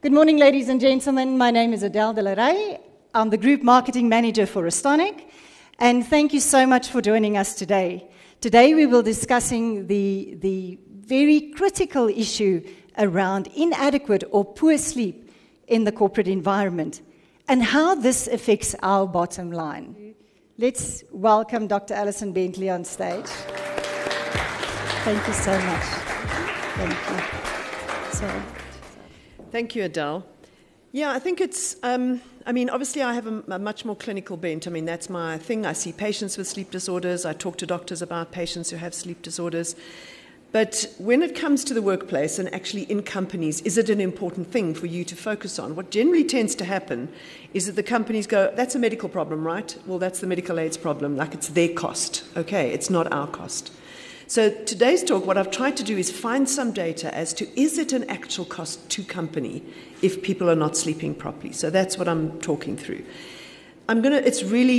Good morning, ladies and gentlemen. My name is Adele de la Rey. I'm the Group Marketing Manager for Restonic, and thank you so much for joining us today. Today we will be discussing the very critical issue around inadequate or poor sleep in the corporate environment and how this affects our bottom line. Let's welcome Dr. Alison Bentley on stage. Thank you so much. Thank you. Thank you, Adele. Yeah, I think it's, obviously I have a much more clinical bent. That's my thing. I see patients with sleep disorders. I talk to doctors about patients who have sleep disorders. But when it comes to the workplace and actually in companies, is it an important thing for you to focus on? What generally tends to happen is that the companies go, that's a medical problem, right? Well, that's the medical aids problem. Like, it's their cost. Okay, it's not our cost. So today's talk, what I've tried to do is find some data as to, is it an actual cost to company if people are not sleeping properly? So that's what I'm talking through. Adele's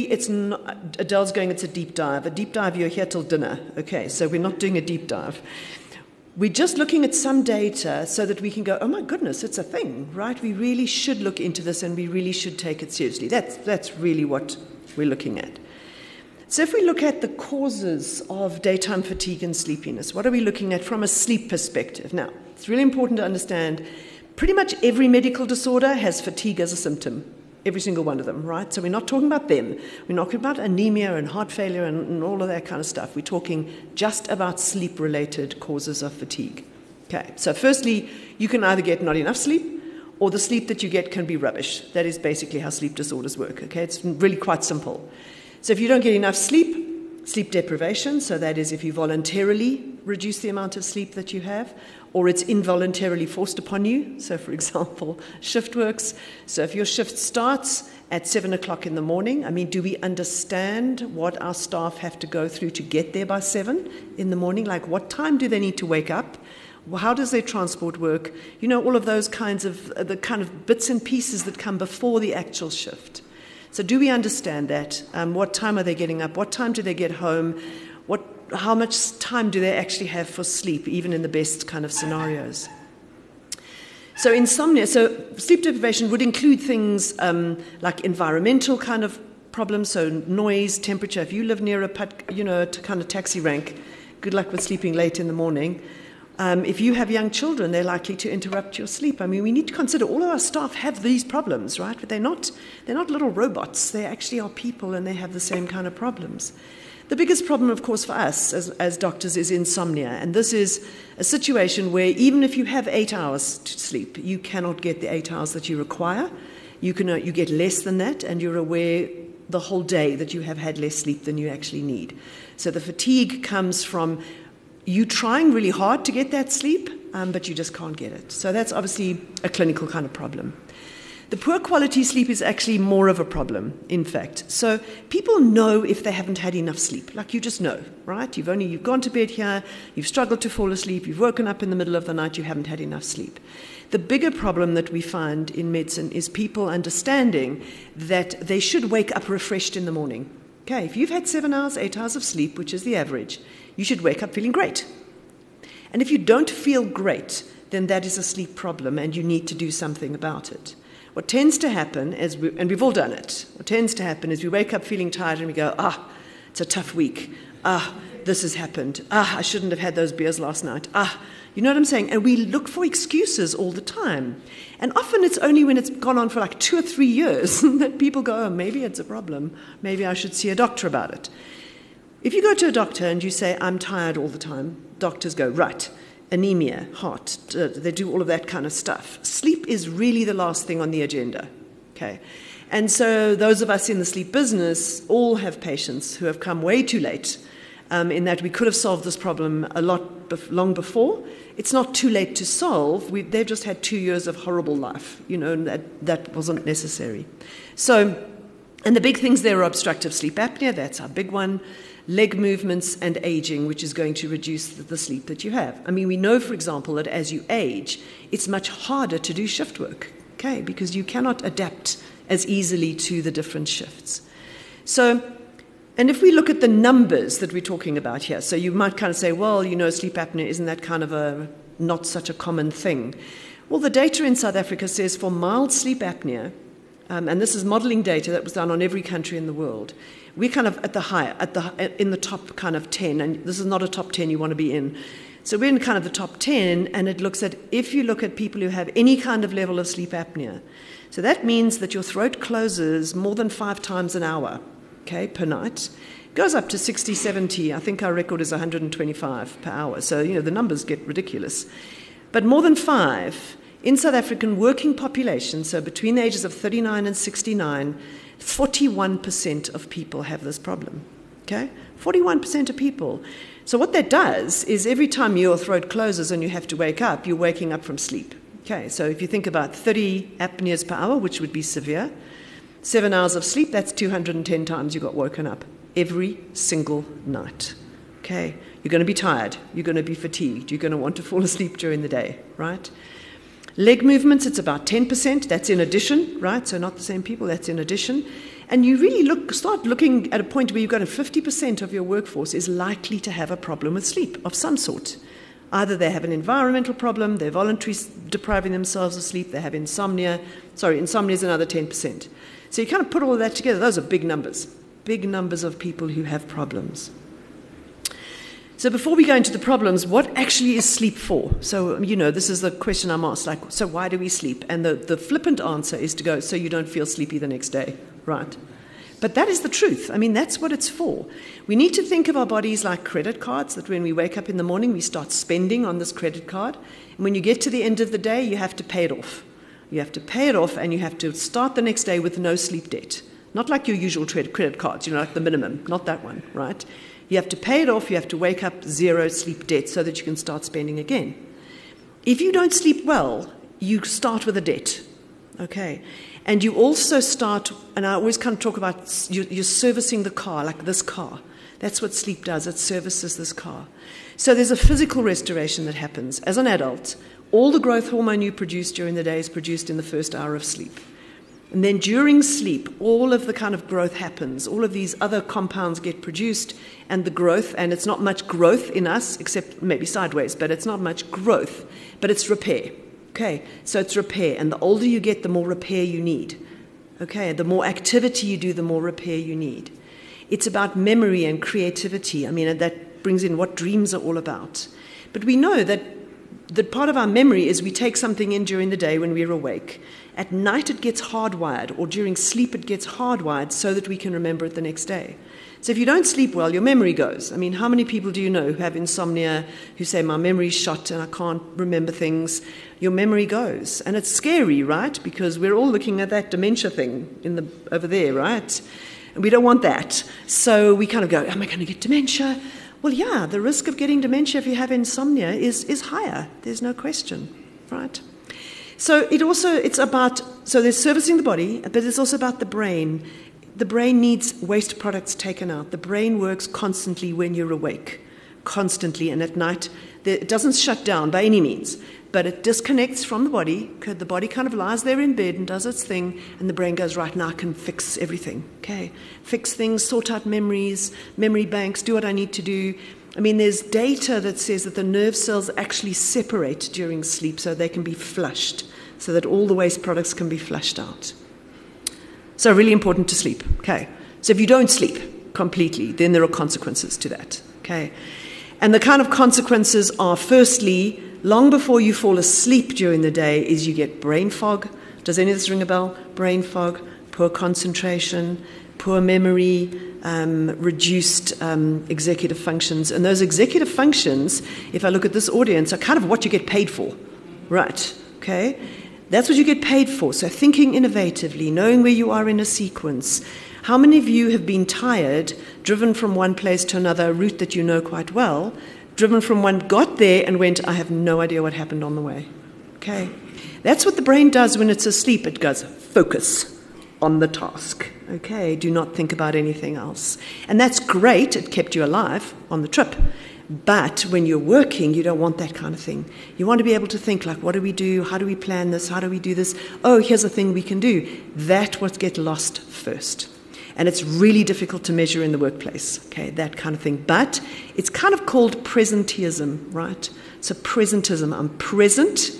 going, it's a deep dive. A deep dive, you're here till dinner. Okay, so we're not doing a deep dive. We're just looking at some data so that we can go, oh my goodness, it's a thing, right? We really should look into this and we really should take it seriously. That's really what we're looking at. So if we look at the causes of daytime fatigue and sleepiness, what are we looking at from a sleep perspective? Now, it's really important to understand pretty much every medical disorder has fatigue as a symptom, every single one of them, right? So we're not talking about them. We're not talking about anemia and heart failure and all of that kind of stuff. We're talking just about sleep-related causes of fatigue. Okay, so firstly, you can either get not enough sleep or the sleep that you get can be rubbish. That is basically how sleep disorders work, okay? It's really quite simple. So if you don't get enough sleep, sleep deprivation, so that is if you voluntarily reduce the amount of sleep that you have, or it's involuntarily forced upon you. So for example, shift works. So if your shift starts at 7 o'clock in the morning, do we understand what our staff have to go through to get there by 7 in the morning? Like, what time do they need to wake up? How does their transport work? All of those kinds of, the kind of bits and pieces that come before the actual shift. So do we understand that? What time are they getting up? What time do they get home? How much time do they actually have for sleep, even in the best kind of scenarios? So insomnia, so sleep deprivation would include things like environmental kind of problems, so noise, temperature. If you live near a kind of taxi rank, good luck with sleeping late in the morning. If you have young children, they're likely to interrupt your sleep. We need to consider all of our staff have these problems, right? But they're not little robots. They actually are people, and they have the same kind of problems. The biggest problem, of course, for us as doctors is insomnia. And this is a situation where even if you have 8 hours to sleep, you cannot get the 8 hours that you require. You get less than that, and you're aware the whole day that you have had less sleep than you actually need. So the fatigue comes from you trying really hard to get that sleep, but you just can't get it. So that's obviously a clinical kind of problem. The poor quality sleep is actually more of a problem, in fact. So people know if they haven't had enough sleep. Like, you just know, right? You've gone to bed here, you've struggled to fall asleep, you've woken up in the middle of the night, you haven't had enough sleep. The bigger problem that we find in medicine is people understanding that they should wake up refreshed in the morning. Okay, if you've had 7 hours, 8 hours of sleep, which is the average, you should wake up feeling great. And if you don't feel great, then that is a sleep problem and you need to do something about it. What tends to happen, and we've all done it, what tends to happen is we wake up feeling tired and we go, it's a tough week. This has happened. I shouldn't have had those beers last night. You know what I'm saying? And we look for excuses all the time. And often it's only when it's gone on for like 2 or 3 years that people go, maybe it's a problem. Maybe I should see a doctor about it. If you go to a doctor and you say, I'm tired all the time, doctors go, right, anemia, heart, they do all of that kind of stuff. Sleep is really the last thing on the agenda, okay? And so those of us in the sleep business all have patients who have come way too late, in that we could have solved this problem long before. It's not too late to solve. They've just had 2 years of horrible life, and that wasn't necessary. So, and the big things there are obstructive sleep apnea, that's our big one, leg movements and aging, which is going to reduce the sleep that you have. We know, for example, that as you age, it's much harder to do shift work, okay, because you cannot adapt as easily to the different shifts. So, and if we look at the numbers that we're talking about here, so you might kind of say, well, sleep apnea, isn't that kind of not such a common thing? Well, the data in South Africa says for mild sleep apnea, and this is modeling data that was done on every country in the world, we're kind of in the top kind of 10, and this is not a top 10 you want to be in. So we're in kind of the top 10, and it looks at, if you look at people who have any kind of level of sleep apnea, so that means that your throat closes more than 5 times an hour, okay, per night. It goes up to 60, 70. I think our record is 125 per hour. So, the numbers get ridiculous. But more than 5, in South African working population, so between the ages of 39 and 69, 41% of people have this problem, okay? 41% of people. So what that does is every time your throat closes and you have to wake up, you're waking up from sleep. Okay, so if you think about 30 apneas per hour, which would be severe, 7 hours of sleep, that's 210 times you got woken up every single night. Okay, you're going to be tired, you're going to be fatigued, you're going to want to fall asleep during the day, right? Leg movements, it's about 10%, that's in addition, right? So not the same people, that's in addition. And you really start looking at a point where you've got 50% of your workforce is likely to have a problem with sleep of some sort. Either they have an environmental problem, they're voluntarily depriving themselves of sleep, they have insomnia. Sorry, insomnia is another 10%. So you kind of put all of that together, those are big numbers of people who have problems. So before we go into the problems, what actually is sleep for? So, this is the question I'm asked, like, so why do we sleep? And the flippant answer is to go, so you don't feel sleepy the next day, right? But that is the truth. I mean, that's what it's for. We need to think of our bodies like credit cards, that when we wake up in the morning, we start spending on this credit card. And when you get to the end of the day, you have to pay it off. You have to pay it off, and you have to start the next day with no sleep debt. Not like your usual credit cards, like the minimum, not that one, right? You have to pay it off, you have to wake up 0 sleep debt so that you can start spending again. If you don't sleep well, you start with a debt, okay? And you also start, and I always kind of talk about you're servicing the car, like this car. That's what sleep does, it services this car. So there's a physical restoration that happens. As an adult, all the growth hormone you produce during the day is produced in the first hour of sleep. And then during sleep, all of the kind of growth happens. All of these other compounds get produced, and the growth, and it's not much growth in us, except maybe sideways, but it's not much growth, but it's repair. Okay, so it's repair, and the older you get, the more repair you need. Okay, the more activity you do, the more repair you need. It's about memory and creativity. I mean, that brings in what dreams are all about. But we know that part of our memory is we take something in during the day when we're awake. At night it gets hardwired, or during sleep it gets hardwired so that we can remember it the next day. So if you don't sleep well, your memory goes. I mean, how many people do you know who have insomnia, who say, my memory's shot and I can't remember things? Your memory goes. And it's scary, right? Because we're all looking at that dementia thing over there, right? And we don't want that. So we kind of go, am I going to get dementia? Well, yeah, the risk of getting dementia if you have insomnia is higher. There's no question, right? So there's servicing the body, but it's also about the brain. The brain needs waste products taken out. The brain works constantly when you're awake, constantly, and at night. It doesn't shut down by any means, but it disconnects from the body. The body kind of lies there in bed and does its thing, and the brain goes, right, now I can fix everything. Okay, fix things, sort out memories, memory banks, do what I need to do. I mean, there's data that says that the nerve cells actually separate during sleep so they can be flushed, so that all the waste products can be flushed out. So really important to sleep, okay? So if you don't sleep completely, then there are consequences to that, okay? And the kind of consequences are, firstly, long before you fall asleep during the day, is you get brain fog. Does any of this ring a bell? Brain fog, poor concentration, poor memory, reduced executive functions. And those executive functions, if I look at this audience, are kind of what you get paid for, right? Okay? That's what you get paid for. So thinking innovatively, knowing where you are in a sequence. How many of you have been tired, driven from one place to another, a route that you know quite well, driven from one, got there and went, I have no idea what happened on the way. Okay? That's what the brain does when it's asleep. It goes, focus on the task. Okay? Do not think about anything else. And that's great. It kept you alive on the trip. But when you're working, you don't want that kind of thing. You want to be able to think, like, what do we do? How do we plan this? How do we do this? Oh, here's a thing we can do. That's what gets lost first. And it's really difficult to measure in the workplace, okay, that kind of thing. But it's kind of called presenteeism, right? So presentism. I'm present,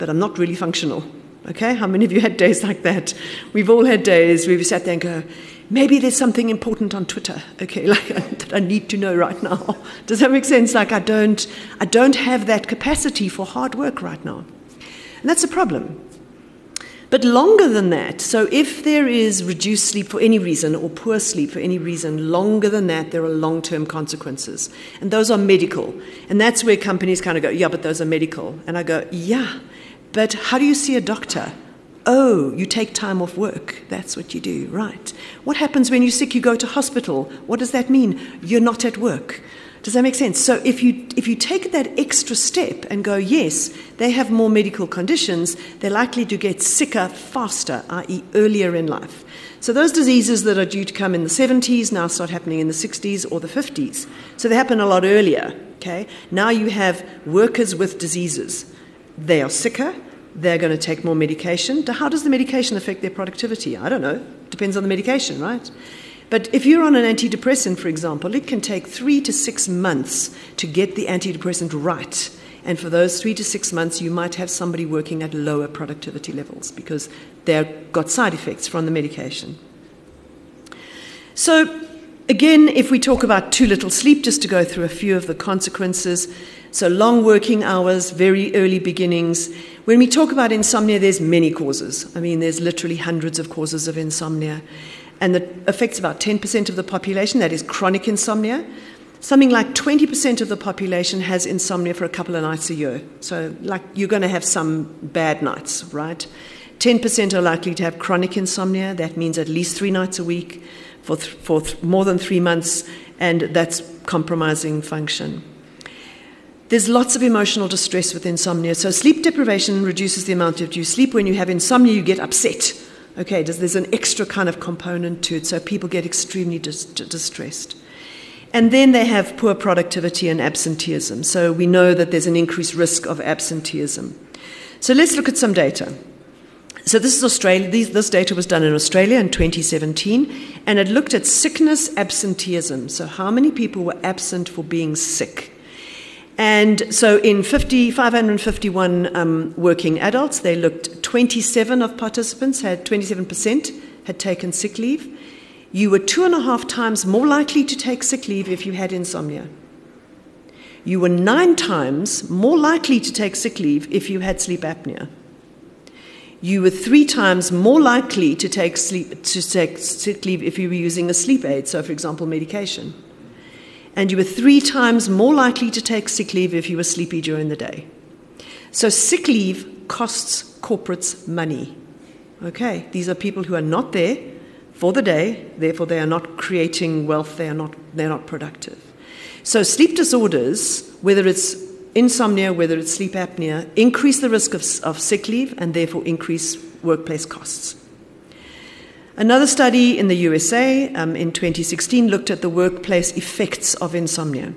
but I'm not really functional. Okay, how many of you had days like that? We've all had days where we sat there and go, maybe there's something important on Twitter, okay, like that I need to know right now. Does that make sense? Like I don't have that capacity for hard work right now. And that's a problem. But longer than that, so if there is reduced sleep for any reason or poor sleep for any reason, longer than that, there are long-term consequences. And those are medical. And that's where companies kind of go, yeah, but those are medical. And I go, yeah, but how do you see a doctor? Oh, you take time off work. That's what you do, right. What happens when you're sick? You go to hospital. What does that mean? You're not at work. Does that make sense? So if you take that extra step and go, yes, they have more medical conditions, they're likely to get sicker faster, i.e. earlier in life. So those diseases that are due to come in the 70s now start happening in the 60s or the 50s. So they happen a lot earlier, okay? Now you have workers with diseases. They are sicker. They're going to take more medication. How does the medication affect their productivity? I don't know. Depends on the medication, right? But if you're on an antidepressant, for example, it can take 3 to 6 months to get the antidepressant right. And for those 3 to 6 months, you might have somebody working at lower productivity levels because they've got side effects from the medication. So, again, if we talk about too little sleep, just to go through a few of the consequences. So long working hours, very early beginnings. When we talk about insomnia, there's many causes. I mean, there's literally hundreds of causes of insomnia. And that affects about 10% of the population, that is chronic insomnia. Something like 20% of the population has insomnia for a couple of nights a year. So like you're going to have some bad nights, right? 10% are likely to have chronic insomnia. That means at least 3 nights a week for more than 3 months, and that's compromising function. There's lots of emotional distress with insomnia. So sleep deprivation reduces the amount of you sleep. When you have insomnia, you get upset. Okay, there's an extra kind of component to it, so people get extremely distressed. And then they have poor productivity and absenteeism. So we know that there's an increased risk of absenteeism. So let's look at some data. So this is Australia. This data was done in Australia in 2017, and it looked at sickness absenteeism. So how many people were absent for being sick? And so in 551 working adults, they looked 27 of participants, 27% had taken sick leave. You were 2.5 times more likely to take sick leave if you had insomnia. You were 9 times more likely to take sick leave if you had sleep apnea. You were 3 times more likely to take sick leave if you were using a sleep aid, so for example, medication. And you were 3 times more likely to take sick leave if you were sleepy during the day. So sick leave costs corporates money. Okay, these are people who are not there for the day, therefore they are not creating wealth, they're not productive. So sleep disorders, whether it's insomnia, whether it's sleep apnea, increase the risk of sick leave and therefore increase workplace costs. Another study in the USA in 2016 looked at the workplace effects of insomnia.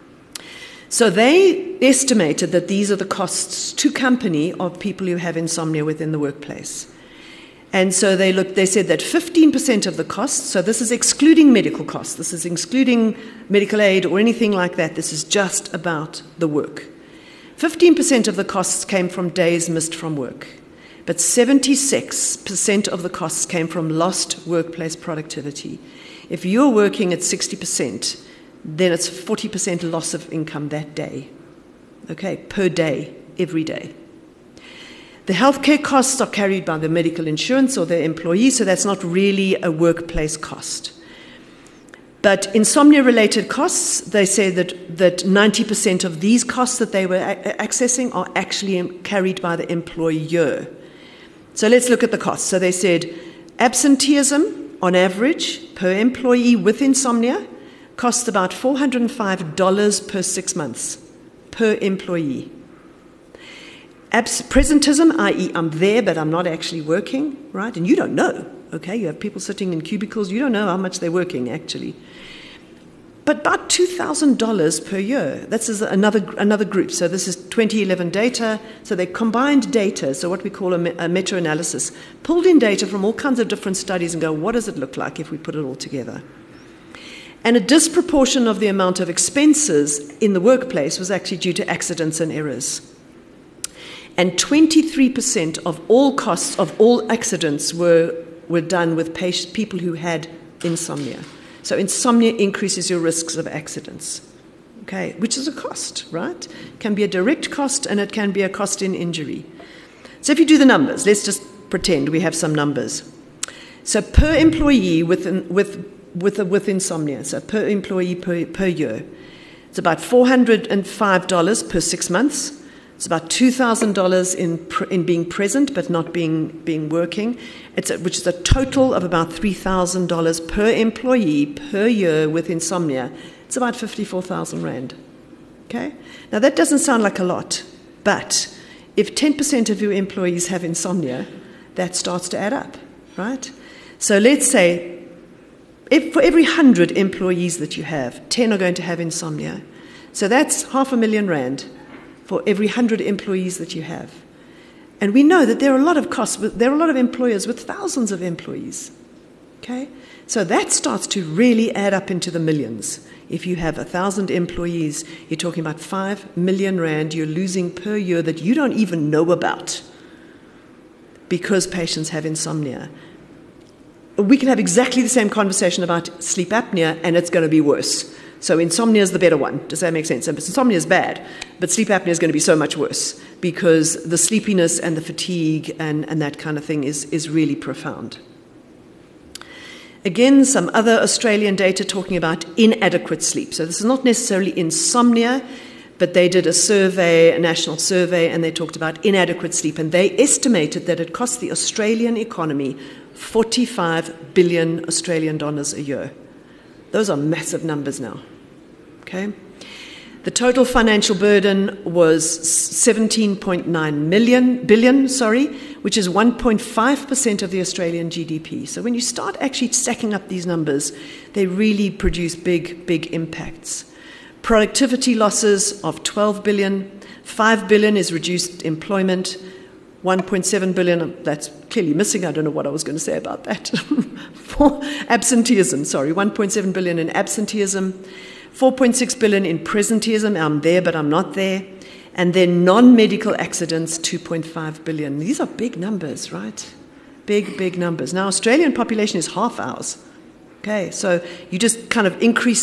So they estimated that these are the costs to company of people who have insomnia within the workplace. And so they said that 15% of the costs, so this is excluding medical costs, this is excluding medical aid or anything like that, this is just about the work. 15% of the costs came from days missed from work. But 76% of the costs came from lost workplace productivity. If you're working at 60%, then it's 40% loss of income that day. Okay, per day, every day. The healthcare costs are carried by the medical insurance or their employees, so that's not really a workplace cost. But insomnia-related costs, they say that 90% of these costs that they were accessing are actually carried by the employer. So let's look at the costs. So they said absenteeism, on average, per employee with insomnia, costs about $405 per 6 months, per employee. Presentism, i.e. I'm there but I'm not actually working, right? And you don't know, okay? You have people sitting in cubicles, you don't know how much they're working actually. But about $2,000 per year. This is another group. So this is 2011 data. So they combined data, so what we call a meta-analysis, pulled in data from all kinds of different studies and go, what does it look like if we put it all together? And a disproportion of the amount of expenses in the workplace was actually due to accidents and errors. And 23% of all costs of all accidents were done with people who had insomnia. So insomnia increases your risks of accidents, okay, which is a cost, right? It can be a direct cost, and it can be a cost in injury. So if you do the numbers, let's just pretend we have some numbers. So per employee with insomnia, so per employee per year, it's about $405 per 6 months. It's about $2,000 in being present but not being working, which is a total of about $3,000 per employee per year with insomnia. It's about 54,000 Rand. Okay? Now that doesn't sound like a lot, but if 10% of your employees have insomnia, that starts to add up, right? So let's say for every 100 employees that you have, 10 are going to have insomnia. So that's R500,000 Rand for every 100 employees that you have. And we know that there are a lot of costs, there are a lot of employers with thousands of employees. Okay? So that starts to really add up into the millions. If you have 1,000 employees, you're talking about 5 million Rand you're losing per year that you don't even know about because patients have insomnia. We can have exactly the same conversation about sleep apnea, and it's going to be worse. So insomnia is the better one. Does that make sense? Insomnia is bad, but sleep apnea is going to be so much worse because the sleepiness and the fatigue and that kind of thing is really profound. Again, some other Australian data talking about inadequate sleep. So this is not necessarily insomnia, but they did a survey, a national survey, and they talked about inadequate sleep. And they estimated that it cost the Australian economy 45 billion Australian dollars a year. Those are massive numbers now. Okay? The total financial burden was 17.9 billion, which is 1.5% of the Australian GDP. So when you start actually stacking up these numbers, they really produce big, big impacts. Productivity losses of 12 billion, 5 billion is reduced employment, 1.7 billion, that's clearly missing, I don't know what I was going to say about that. For absenteeism, 1.7 billion in absenteeism, 4.6 billion in presenteeism, I'm there but I'm not there, and then non-medical accidents, 2.5 billion. These are big numbers, right? Big, big numbers. Now, Australian population is half ours. Okay, so you just kind of increase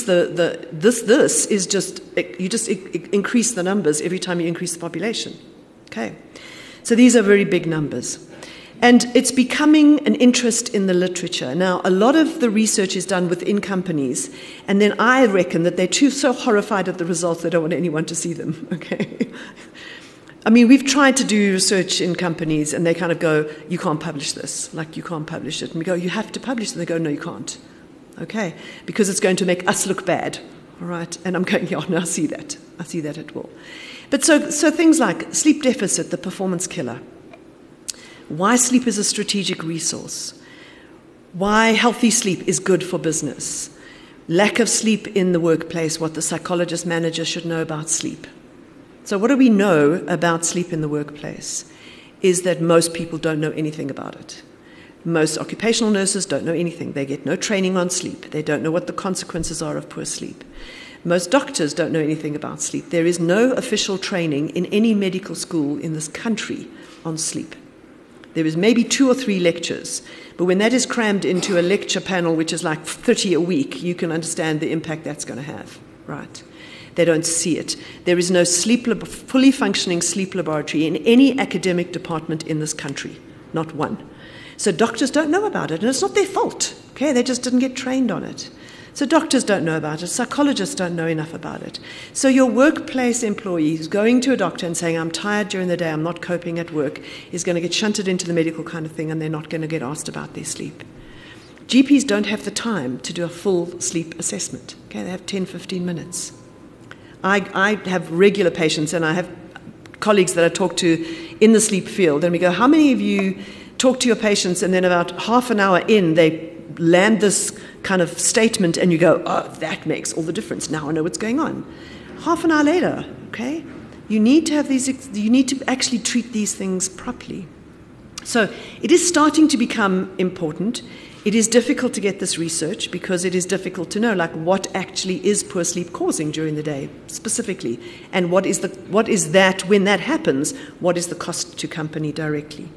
increase the numbers every time you increase the population. Okay, so these are very big numbers. And it's becoming an interest in the literature. Now, a lot of the research is done within companies, and then I reckon that they're so horrified at the results they don't want anyone to see them, okay? I mean, we've tried to do research in companies, and they kind of go, you can't publish this, like you can't publish it. And we go, you have to publish it. And they go, no, you can't. Okay, because it's going to make us look bad, all right? And I'm going, yeah, no, I see that it will. But so things like sleep deficit, the performance killer, why sleep is a strategic resource, why healthy sleep is good for business, lack of sleep in the workplace, what the psychologist manager should know about sleep. So what do we know about sleep in the workplace is that most people don't know anything about it. Most occupational nurses don't know anything. They get no training on sleep. They don't know what the consequences are of poor sleep. Most doctors don't know anything about sleep. There is no official training in any medical school in this country on sleep. There is maybe 2 or 3 lectures, but when that is crammed into a lecture panel, which is like 30 a week, you can understand the impact that's going to have, right? They don't see it. There is no fully functioning sleep laboratory in any academic department in this country, not one. So doctors don't know about it, and it's not their fault. Okay, they just didn't get trained on it. So doctors don't know about it. Psychologists don't know enough about it. So your workplace employee who's going to a doctor and saying, I'm tired during the day, I'm not coping at work, is going to get shunted into the medical kind of thing, and they're not going to get asked about their sleep. GPs don't have the time to do a full sleep assessment. Okay, they have 10, 15 minutes. I have regular patients, and I have colleagues that I talk to in the sleep field, and we go, how many of you talk to your patients, and then about half an hour in, they land this kind of statement, and you go, oh, that makes all the difference. Now I know what's going on. Half an hour later, okay, you need to actually treat these things properly. So it is starting to become important. It is difficult to get this research because it is difficult to know, like, what actually is poor sleep causing during the day specifically, and what is that when that happens, what is the cost to company directly.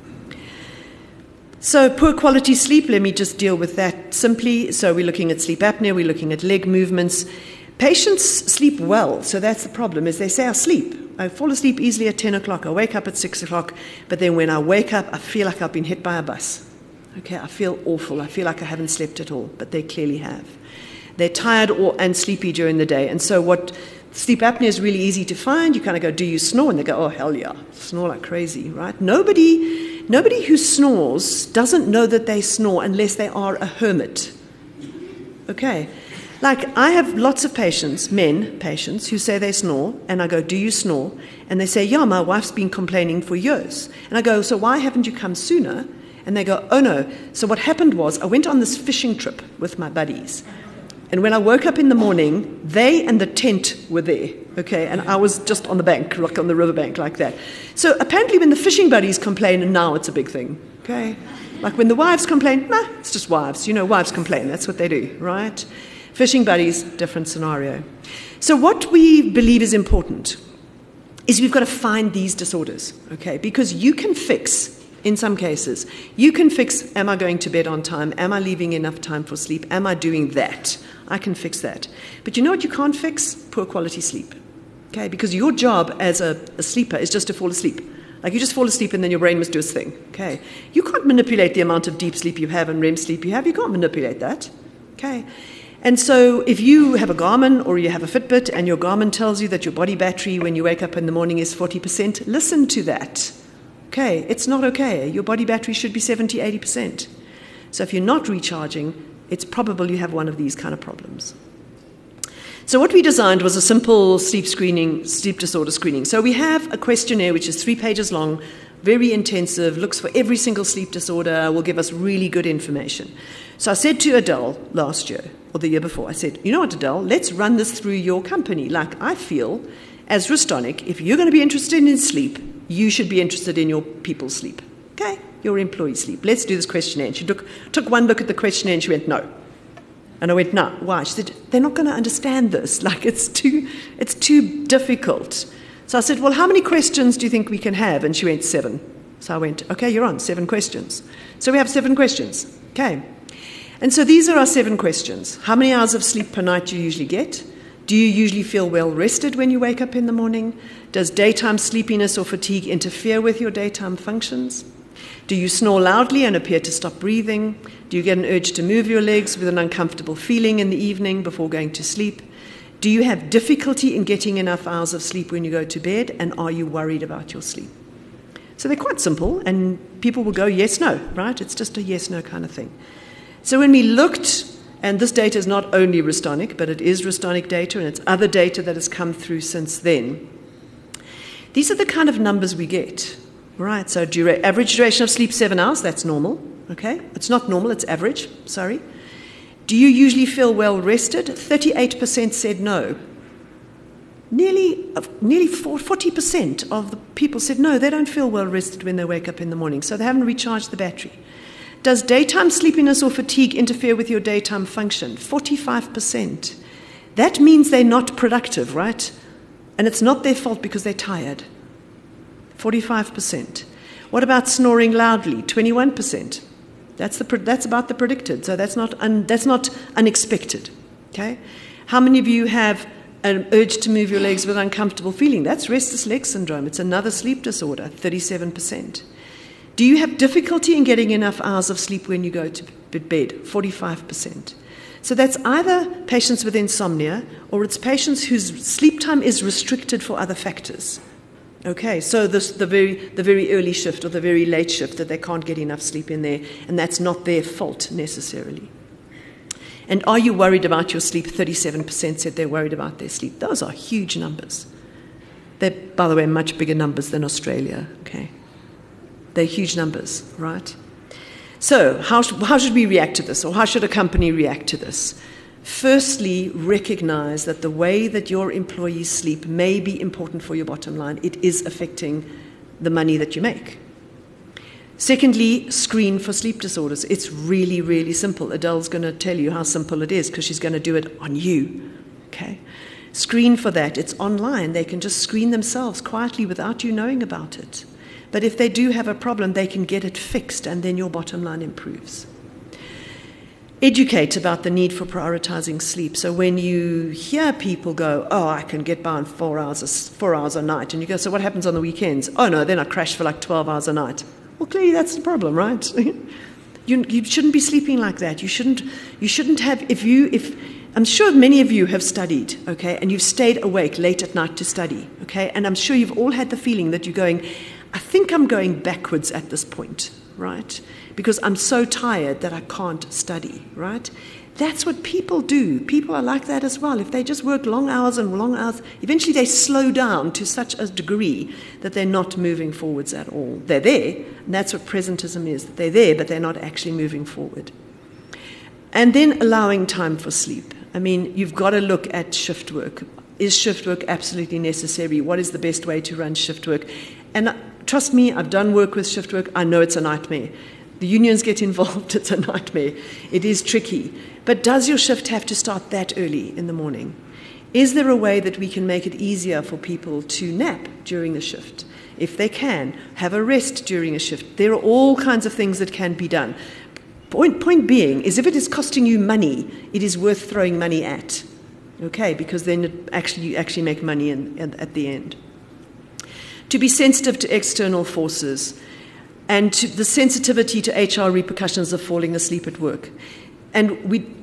So poor quality sleep, let me just deal with that simply. So we're looking at sleep apnea, we're looking at leg movements. Patients sleep well, so that's the problem, is they say, I fall asleep easily at 10 o'clock, I wake up at 6 o'clock, but then when I wake up, I feel like I've been hit by a bus. Okay, I feel awful, I feel like I haven't slept at all, but they clearly have. They're tired and sleepy during the day, and so what sleep apnea is really easy to find. You kind of go, do you snore? And they go, oh, hell yeah, snore like crazy, right? Nobody who snores doesn't know that they snore unless they are a hermit. Okay. Like, I have lots of patients, men patients, who say they snore, and I go, do you snore? And they say, yeah, my wife's been complaining for years. And I go, so why haven't you come sooner? And they go, oh no. So what happened was, I went on this fishing trip with my buddies. And when I woke up in the morning, they and the tent were there, okay? And I was just on the bank, like on the riverbank, like that. So apparently when the fishing buddies complain, and now it's a big thing, okay? Like when the wives complain, it's just wives. You know, wives complain. That's what they do, right? Fishing buddies, different scenario. So what we believe is important is we've got to find these disorders, okay? Because you can fix, in some cases, you can fix, am I going to bed on time? Am I leaving enough time for sleep? Am I doing that? I can fix that. But you know what you can't fix? Poor quality sleep. Okay? Because your job as a sleeper is just to fall asleep. Like, you just fall asleep and then your brain must do its thing. Okay? You can't manipulate the amount of deep sleep you have and REM sleep you have. You can't manipulate that. Okay? And so if you have a Garmin or you have a Fitbit and your Garmin tells you that your body battery when you wake up in the morning is 40%, listen to that. Okay? It's not okay. Your body battery should be 70, 80%. So if you're not recharging, it's probable you have one of these kind of problems. So what we designed was a simple sleep disorder screening. So we have a questionnaire which is 3 pages long, very intensive, looks for every single sleep disorder, will give us really good information. So I said to Adele last year, or the year before, I said, you know what, Adele, let's run this through your company. Like, I feel, as Restonic, if you're going to be interested in sleep, you should be interested in your people's sleep. Okay? Your employee sleep. Let's do this questionnaire. And she took one look at the questionnaire and she went, no. And I went, no. Why? She said, they're not going to understand this. Like, it's too difficult. So I said, well, how many questions do you think we can have? And she went, 7. So I went, okay, you're on, 7 questions. So we have 7 questions. Okay. And so these are our 7 questions. How many hours of sleep per night do you usually get? Do you usually feel well rested when you wake up in the morning? Does daytime sleepiness or fatigue interfere with your daytime functions? Do you snore loudly and appear to stop breathing? Do you get an urge to move your legs with an uncomfortable feeling in the evening before going to sleep? Do you have difficulty in getting enough hours of sleep when you go to bed? And are you worried about your sleep? So they're quite simple, and people will go yes, no, right? It's just a yes, no kind of thing. So when we looked, and this data is not only Restonic, but it is Restonic data, and it's other data that has come through since then. These are the kind of numbers we get. Right, so average duration of sleep, 7 hours, that's normal, okay? It's not normal, it's average, sorry. Do you usually feel well rested? 38% said no. Nearly 40% of the people said no, they don't feel well rested when they wake up in the morning, so they haven't recharged the battery. Does daytime sleepiness or fatigue interfere with your daytime function? 45%. That means they're not productive, right? And it's not their fault because they're tired. 45%. What about snoring loudly? 21%. That's about the predicted, so that's not unexpected. Okay? How many of you have an urge to move your legs with uncomfortable feeling? That's restless leg syndrome. It's another sleep disorder, 37%. Do you have difficulty in getting enough hours of sleep when you go to bed? 45%. So that's either patients with insomnia or it's patients whose sleep time is restricted for other factors. Okay, so the very early shift or the very late shift that they can't get enough sleep in there, and that's not their fault necessarily. And are you worried about your sleep? 37% said they're worried about their sleep. Those are huge numbers. They're, by the way, much bigger numbers than Australia. Okay, they're huge numbers, right? So how should we react to this, or how should a company react to this? Firstly, recognize that the way that your employees sleep may be important for your bottom line. It is affecting the money that you make. Secondly, screen for sleep disorders. It's really, really simple. Adele's going to tell you how simple it is because she's going to do it on you. Okay? Screen for that. It's online. They can just screen themselves quietly without you knowing about it. But if they do have a problem, they can get it fixed, and then your bottom line improves. Educate about the need for prioritizing sleep. So when you hear people go, oh, I can get by on 4 hours a night, and you go, so what happens on the weekends? Oh, no, then I crash for like 12 hours a night. Well, clearly that's the problem, right? You shouldn't be sleeping like that. You shouldn't have, I'm sure many of you have studied, okay, and you've stayed awake late at night to study, okay, and I'm sure you've all had the feeling that you're going, I think I'm going backwards at this point, right, because I'm so tired that I can't study, right? That's what people do. People are like that as well. If they just work long hours and long hours, eventually they slow down to such a degree that they're not moving forwards at all. They're there, and that's what presentism is, that they're there, but they're not actually moving forward. And then allowing time for sleep. I mean, you've got to look at shift work. Is shift work absolutely necessary? What is the best way to run shift work? And trust me, I've done work with shift work. I know it's a nightmare. The unions get involved. It's a nightmare. It is tricky. But does your shift have to start that early in the morning? Is there a way that we can make it easier for people to nap during the shift? If they can, have a rest during a shift. There are all kinds of things that can be done. Point being is if it is costing you money, it is worth throwing money at, okay, because then you actually make money at the end. To be sensitive to external forces and to the sensitivity to HR repercussions of falling asleep at work. And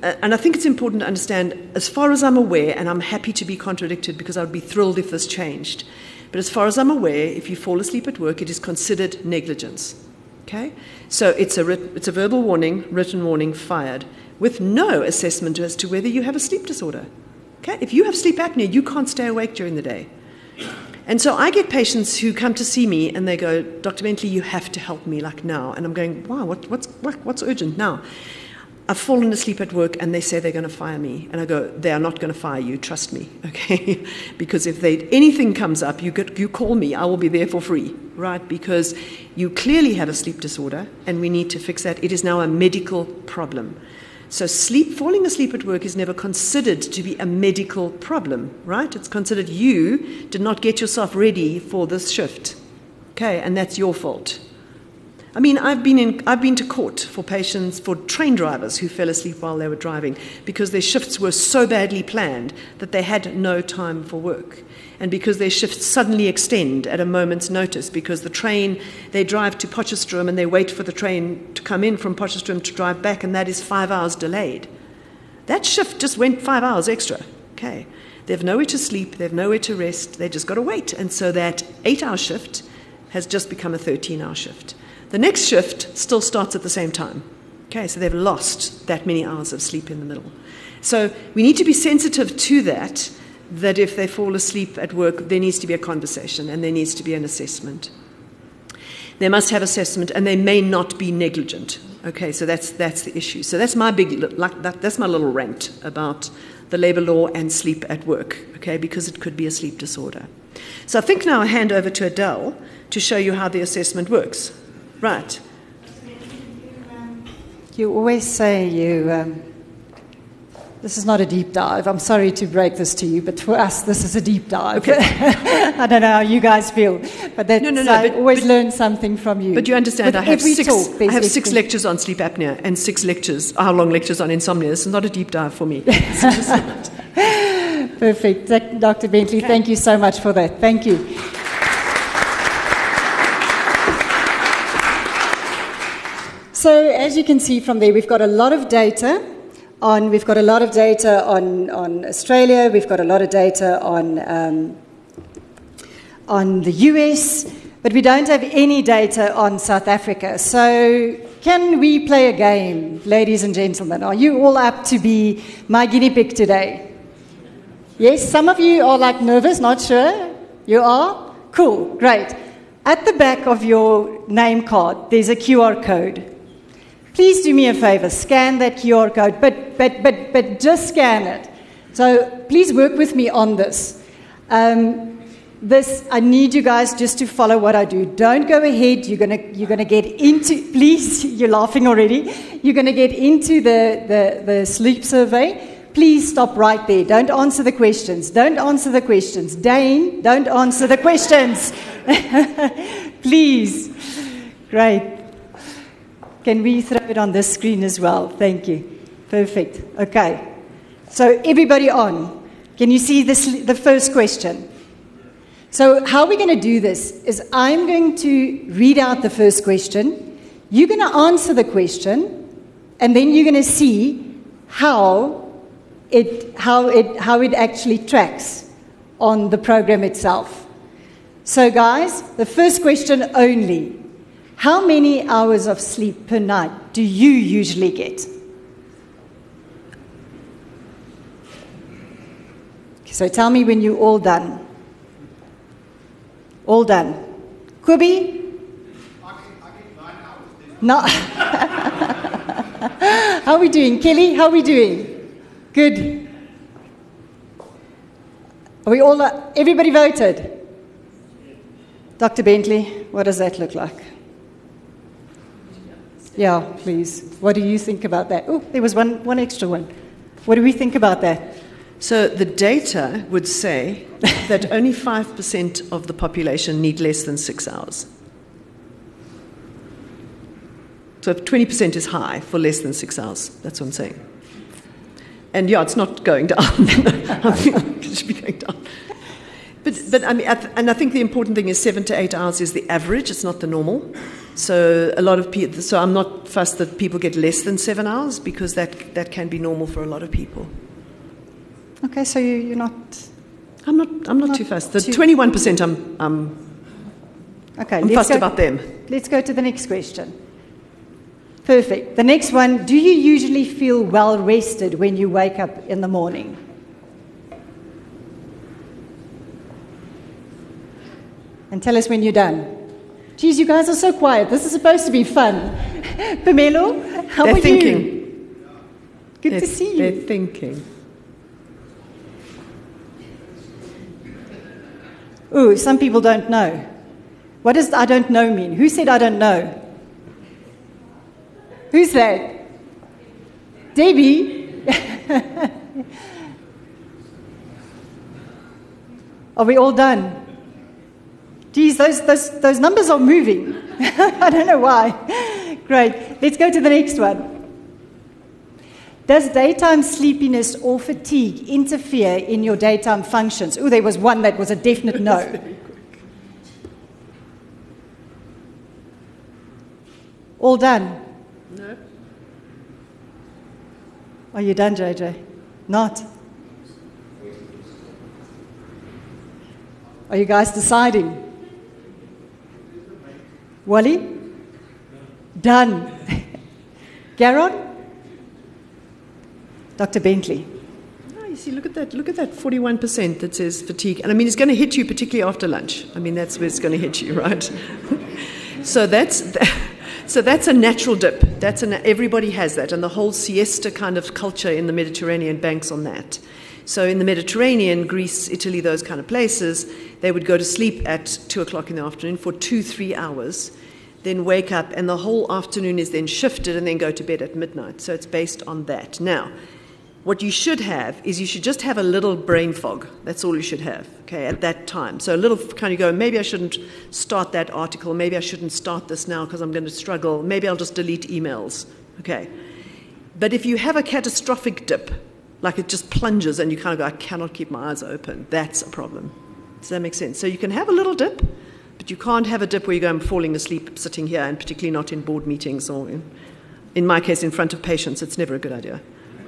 I think it's important to understand, as far as I'm aware, and I'm happy to be contradicted because I would be thrilled if this changed, but as far as I'm aware, if you fall asleep at work, it is considered negligence. Okay? So it's a verbal warning, written warning, fired, with no assessment as to whether you have a sleep disorder. Okay? If you have sleep apnea, you can't stay awake during the day. And so I get patients who come to see me and they go, Dr. Bentley, you have to help me like now. And I'm going, wow, what's urgent now? I've fallen asleep at work and they say they're going to fire me. And I go, they are not going to fire you, trust me, okay? Because if anything comes up, you call me, I will be there for free, right? Because you clearly have a sleep disorder and we need to fix that. It is now a medical problem. So falling asleep at work is never considered to be a medical problem, right? It's considered you did not get yourself ready for this shift, okay? And that's your fault. I mean, I've been to court for train drivers who fell asleep while they were driving because their shifts were so badly planned that they had no time for work. And because their shifts suddenly extend at a moment's notice because they drive to Potchefstroom and they wait for the train to come in from Potchefstroom to drive back, and that is 5 hours delayed. That shift just went 5 hours extra. Okay. They've nowhere to sleep, they've nowhere to rest, they just got to wait. And so that 8-hour shift has just become a 13-hour shift. The next shift still starts at the same time. Okay, so they've lost that many hours of sleep in the middle. So we need to be sensitive to that if they fall asleep at work, there needs to be a conversation and there needs to be an assessment. They must have assessment and they may not be negligent. Okay, so that's the issue. So that's my that's my little rant about the labour law and sleep at work, okay, because it could be a sleep disorder. So I think now I hand over to Adele to show you how the assessment works. Right. You always say this is not a deep dive. I'm sorry to break this to you, but for us, this is a deep dive. Okay. I don't know how you guys feel, but I always learn something from you. But you understand, I have 6 lectures on sleep apnea and 6 hour-long lectures on insomnia. This is not a deep dive for me. Perfect. Dr. Bentley, Thank you so much for that. Thank you. So as you can see from there, we've got a lot of data on Australia, we've got a lot of data on the US, but we don't have any data on South Africa. So can we play a game, ladies and gentlemen? Are you all up to be my guinea pig today? Yes, some of you are like nervous, not sure. You are? Cool, great. At the back of your name card, there's a QR code. Please do me a favor, scan that QR code, but just scan it. So please work with me on this. I need you guys just to follow what I do. Don't go ahead. You're gonna get into. Please, you're laughing already. You're gonna get into the sleep survey. Please stop right there. Don't answer the questions. Don't answer the questions. Dane, don't answer the questions. Please. Great. Can we throw it on this screen as well? Thank you. Perfect. Okay. So everybody on. Can you see the first question? So how we're going to do this is I'm going to read out the first question. You're going to answer the question, and then you're going to see how it actually tracks on the program itself. So guys, the first question only. How many hours of sleep per night do you usually get? So tell me when you're all done. All done. Kubi? I get 9 hours. No. How are we doing? Kelly, how are we doing? Good. Are we all, everybody voted? Dr. Bentley, what does that look like? Yeah, please. What do you think about that? Oh, there was one extra one. What do we think about that? So the data would say that only 5% of the population need less than 6 hours. So if 20% is high for less than 6 hours. That's what I'm saying. And yeah, it's not going down. I think it should be going down. But I mean, and I think the important thing is 7 to 8 hours is the average. It's not the normal. So a lot of people. So I'm not fussed that people get less than 7 hours because that can be normal for a lot of people. Okay, so you're not. I'm not too fussed. The 21%. I'm fussed about them. Let's go to the next question. Perfect. The next one. Do you usually feel well rested when you wake up in the morning? And tell us when you're done. Geez, you guys are so quiet. This is supposed to be fun. Pamelo, how are you? Good to see you. They're thinking. Ooh, some people don't know. What does I don't know mean? Who said I don't know? Who's that? Debbie? Are we all done? Geez, those numbers are moving. I don't know why. Great. Let's go to the next one. Does daytime sleepiness or fatigue interfere in your daytime functions? Oh, there was one that was a definite no. All done? No. Are you done, JJ? Not? Are you guys deciding? Wally? Done. Garon? Dr. Bentley. Oh, you see, look at that 41% that says fatigue. And I mean, it's going to hit you particularly after lunch. I mean, that's where it's going to hit you, right? So that's a natural dip. Everybody has that. And the whole siesta kind of culture in the Mediterranean banks on that. So in the Mediterranean, Greece, Italy, those kind of places, they would go to sleep at 2 o'clock in the afternoon for 2-3 hours, then wake up, and the whole afternoon is then shifted and then go to bed at midnight. So it's based on that. Now, what you should have is you should just have a little brain fog. That's all you should have, okay, at that time. So a little kind of go, maybe I shouldn't start that article. Maybe I shouldn't start this now because I'm going to struggle. Maybe I'll just delete emails, okay. But if you have a catastrophic dip, like it just plunges and you kind of go, I cannot keep my eyes open, that's a problem. Does that make sense? So you can have a little dip, but you can't have a dip where you go, I'm falling asleep sitting here, and particularly not in board meetings or, in my case, in front of patients. It's never a good idea.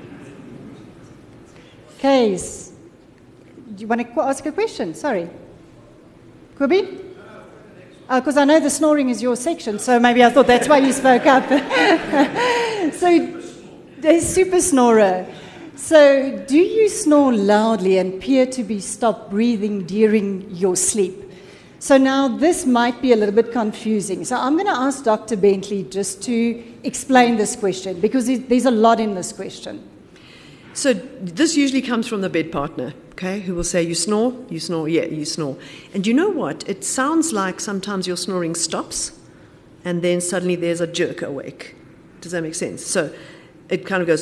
Case, do you want to ask a question? Sorry. Kubi? Because I know the snoring is your section, so maybe I thought that's why you spoke up. So, the super snorer. So, do you snore loudly and appear to be stopped breathing during your sleep? So now this might be a little bit confusing. So I'm going to ask Dr. Bentley just to explain this question, because there's a lot in this question. So this usually comes from the bed partner, okay, who will say, you snore, yeah, you snore. And you know what? It sounds like sometimes your snoring stops, and then suddenly there's a jerk awake. Does that make sense? So it kind of goes,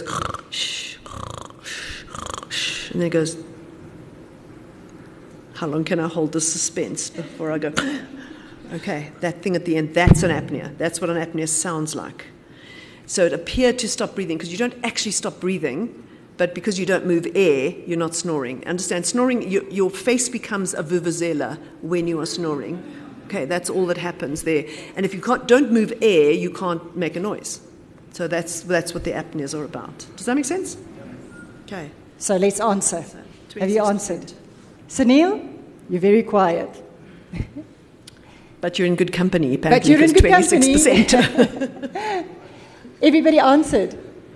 and then it goes, how long can I hold this suspense before I go, okay, that thing at the end, that's an apnea. That's what an apnea sounds like. So it appeared to stop breathing because you don't actually stop breathing, but because you don't move air, you're not snoring. Understand, snoring, your face becomes a vuvuzela when you are snoring. Okay, that's all that happens there. And if you don't move air, you can't make a noise. So that's what the apneas are about. Does that make sense? Okay. So let's answer. So, have you answered? Sunil, you're very quiet. But you're in good company, apparently. But you're in good 26%. company. Everybody answered.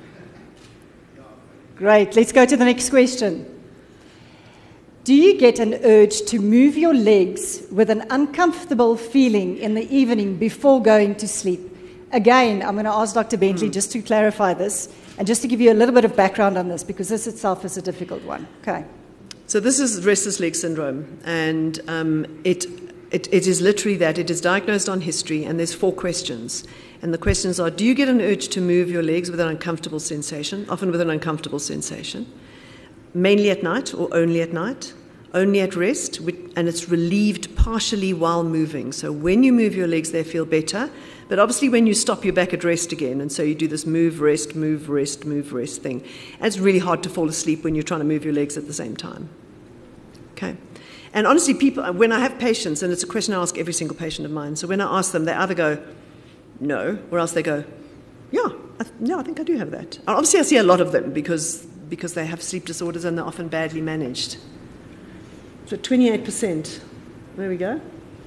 Great. Let's go to the next question. Do you get an urge to move your legs with an uncomfortable feeling in the evening before going to sleep? Again, I'm going to ask Dr. Bentley just to clarify this and just to give you a little bit of background on this, because this itself is a difficult one. Okay. So this is restless leg syndrome, and it is literally that. It is diagnosed on history, and there's 4 questions. And the questions are, do you get an urge to move your legs with an uncomfortable sensation, often with an uncomfortable sensation, mainly at night or only at night, only at rest, and it's relieved partially while moving. So when you move your legs, they feel better. But obviously when you stop, you're back at rest again. And so you do this move, rest, move, rest, move, rest thing. And it's really hard to fall asleep when you're trying to move your legs at the same time. Okay. And honestly, people, when I have patients, and it's a question I ask every single patient of mine, so when I ask them, they either go, no, or else they go, yeah, I think I do have that. And obviously I see a lot of them because they have sleep disorders and they're often badly managed. So 28%. There we go.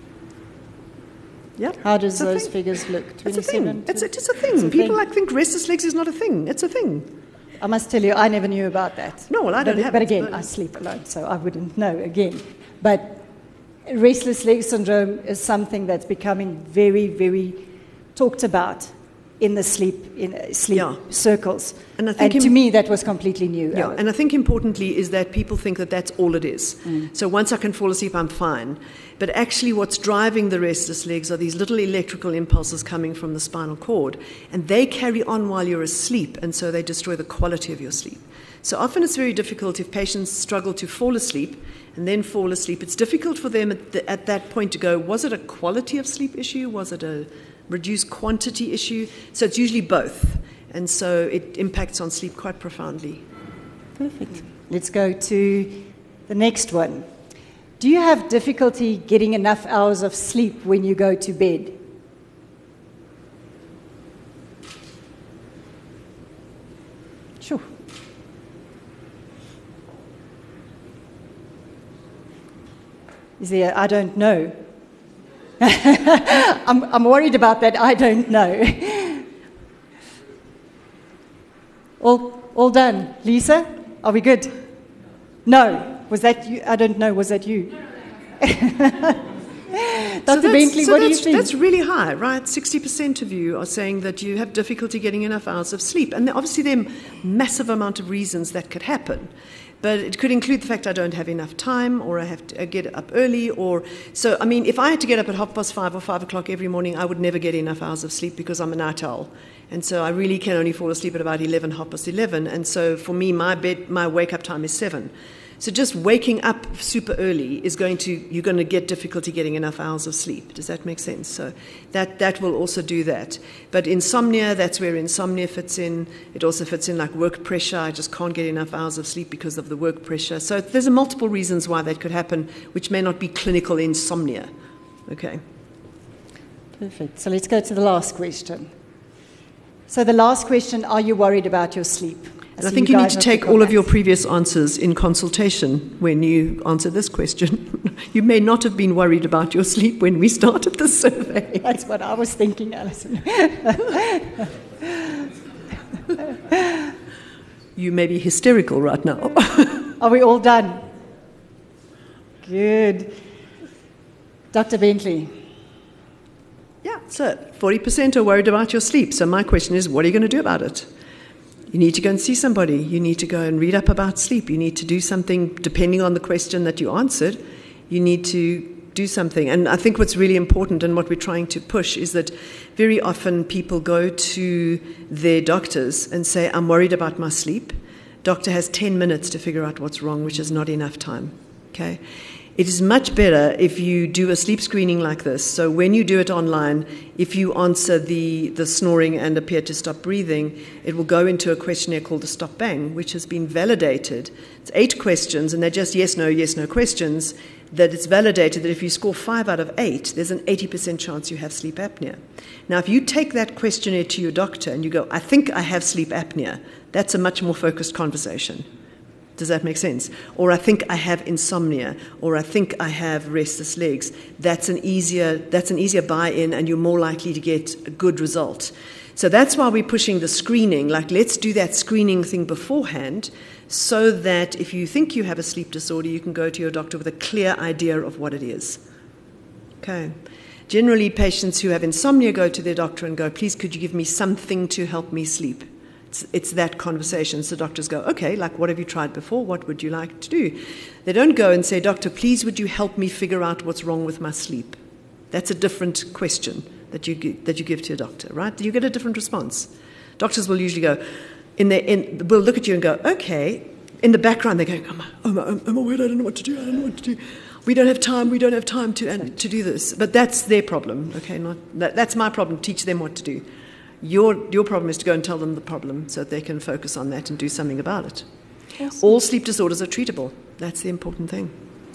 Yeah. How does those figures look? 27? It's a thing. People think restless legs is not a thing. It's a thing. I must tell you, I never knew about that. No, well, I don't have it. But again, I sleep alone, so I wouldn't know again. But restless leg syndrome is something that's becoming very, very talked about in the sleep circles. And I think to me, that was completely new. Yeah, and I think importantly is that people think that that's all it is. So once I can fall asleep, I'm fine. But actually what's driving the restless legs are these little electrical impulses coming from the spinal cord, and they carry on while you're asleep, and so they destroy the quality of your sleep. So often it's very difficult if patients struggle to fall asleep and then fall asleep. It's difficult for them at that point to go, was it a quality of sleep issue? Was it a reduced quantity issue? So it's usually both. And so it impacts on sleep quite profoundly. Perfect. Let's go to the next one. Do you have difficulty getting enough hours of sleep when you go to bed? Sure. Is there, I don't know. I'm worried about that, I don't know. All done. Lisa, are we good? No. Was that you? I don't know. Was that you? Dr. Bentley, what do you think? That's really high, right? 60% of you are saying that you have difficulty getting enough hours of sleep. And obviously there are a massive amount of reasons that could happen. But it could include the fact I don't have enough time, or I have to get up early, so, I mean, if I had to get up at 5:30 or 5 o'clock every morning, I would never get enough hours of sleep because I'm a night owl. And so I really can only fall asleep at about 11, 11:30. And so for me, my wake-up time is 7. So just waking up super early you're going to get difficulty getting enough hours of sleep. Does that make sense? So that will also do that. But insomnia, that's where insomnia fits in. It also fits in like work pressure. I just can't get enough hours of sleep because of the work pressure. So there's multiple reasons why that could happen, which may not be clinical insomnia. Okay. Perfect. So let's go to the last question. So the last question, are you worried about your sleep? And I think you need to take all of your previous answers in consultation when you answer this question. You may not have been worried about your sleep when we started the survey. That's what I was thinking, Alison. You may be hysterical right now. Are we all done? Good. Dr. Bentley. Yeah, so 40% are worried about your sleep. So my question is, what are you going to do about it? You need to go and see somebody. You need to go and read up about sleep. You need to do something, depending on the question that you answered, you need to do something. And I think what's really important and what we're trying to push is that very often people go to their doctors and say, I'm worried about my sleep. Doctor has 10 minutes to figure out what's wrong, which is not enough time. Okay? It is much better if you do a sleep screening like this. So when you do it online, if you answer the snoring and appear to stop breathing, it will go into a questionnaire called the Stop Bang, which has been validated. It's 8 questions, and they're just yes, no questions, that it's validated that if you score 5 out of 8, there's an 80% chance you have sleep apnea. Now, if you take that questionnaire to your doctor and you go, I think I have sleep apnea, that's a much more focused conversation. Does that make sense? Or I think I have insomnia, or I think I have restless legs. That's an easier buy-in, and you're more likely to get a good result. So that's why we're pushing the screening. Like, let's do that screening thing beforehand, so that if you think you have a sleep disorder, you can go to your doctor with a clear idea of what it is. Okay. Generally, patients who have insomnia go to their doctor and go, please, could you give me something to help me sleep? It's that conversation. So doctors go, okay, like, what have you tried before? What would you like to do? They don't go and say, doctor, please, would you help me figure out what's wrong with my sleep? That's a different question that you give to a doctor, right? You get a different response. Doctors will usually go, will look at you and go, okay. In the background, they're going, I'm worried, I don't know what to do. We don't have time to do this. But that's their problem, okay? That's my problem, teach them what to do. Your problem is to go and tell them the problem so that they can focus on that and do something about it. Awesome. All sleep disorders are treatable. That's the important thing.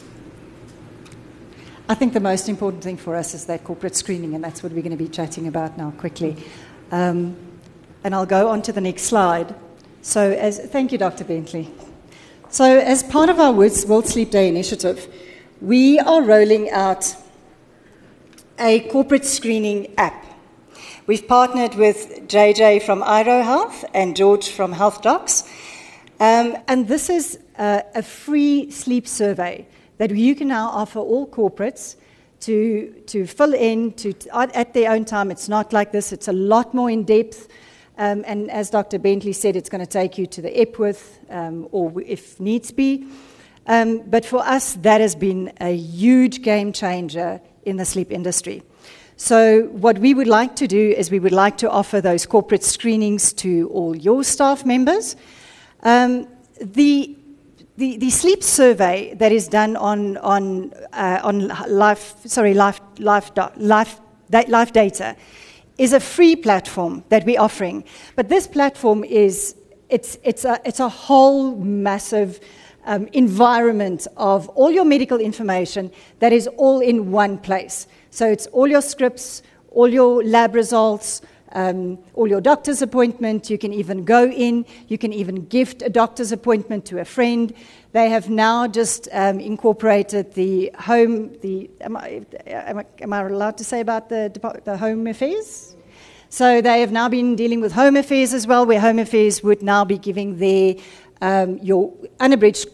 I think the most important thing for us is that corporate screening, and that's what we're going to be chatting about now quickly. And I'll go on to the next slide. Thank you, Dr. Bentley. So as part of our World Sleep Day initiative, we are rolling out a corporate screening app. We've partnered with JJ from Iro Health and George from Health Docs. And this is a free sleep survey that you can now offer all corporates to fill in at their own time. It's not like this. It's a lot more in-depth. And as Dr. Bentley said, it's going to take you to the Epworth, or if needs be. But for us, that has been a huge game changer in the sleep industry. So what we would like to do is we would like to offer those corporate screenings to all your staff members. The sleep survey that is done on Life Data is a free platform that we're offering. But this platform it's a whole massive environment of all your medical information that is all in one place. So it's all your scripts, all your lab results, all your doctor's appointment. You can even go in. You can even gift a doctor's appointment to a friend. They have now just incorporated the home. Am I allowed to say about the home affairs? So they have now been dealing with home affairs as well, where home affairs would now be giving your unabridged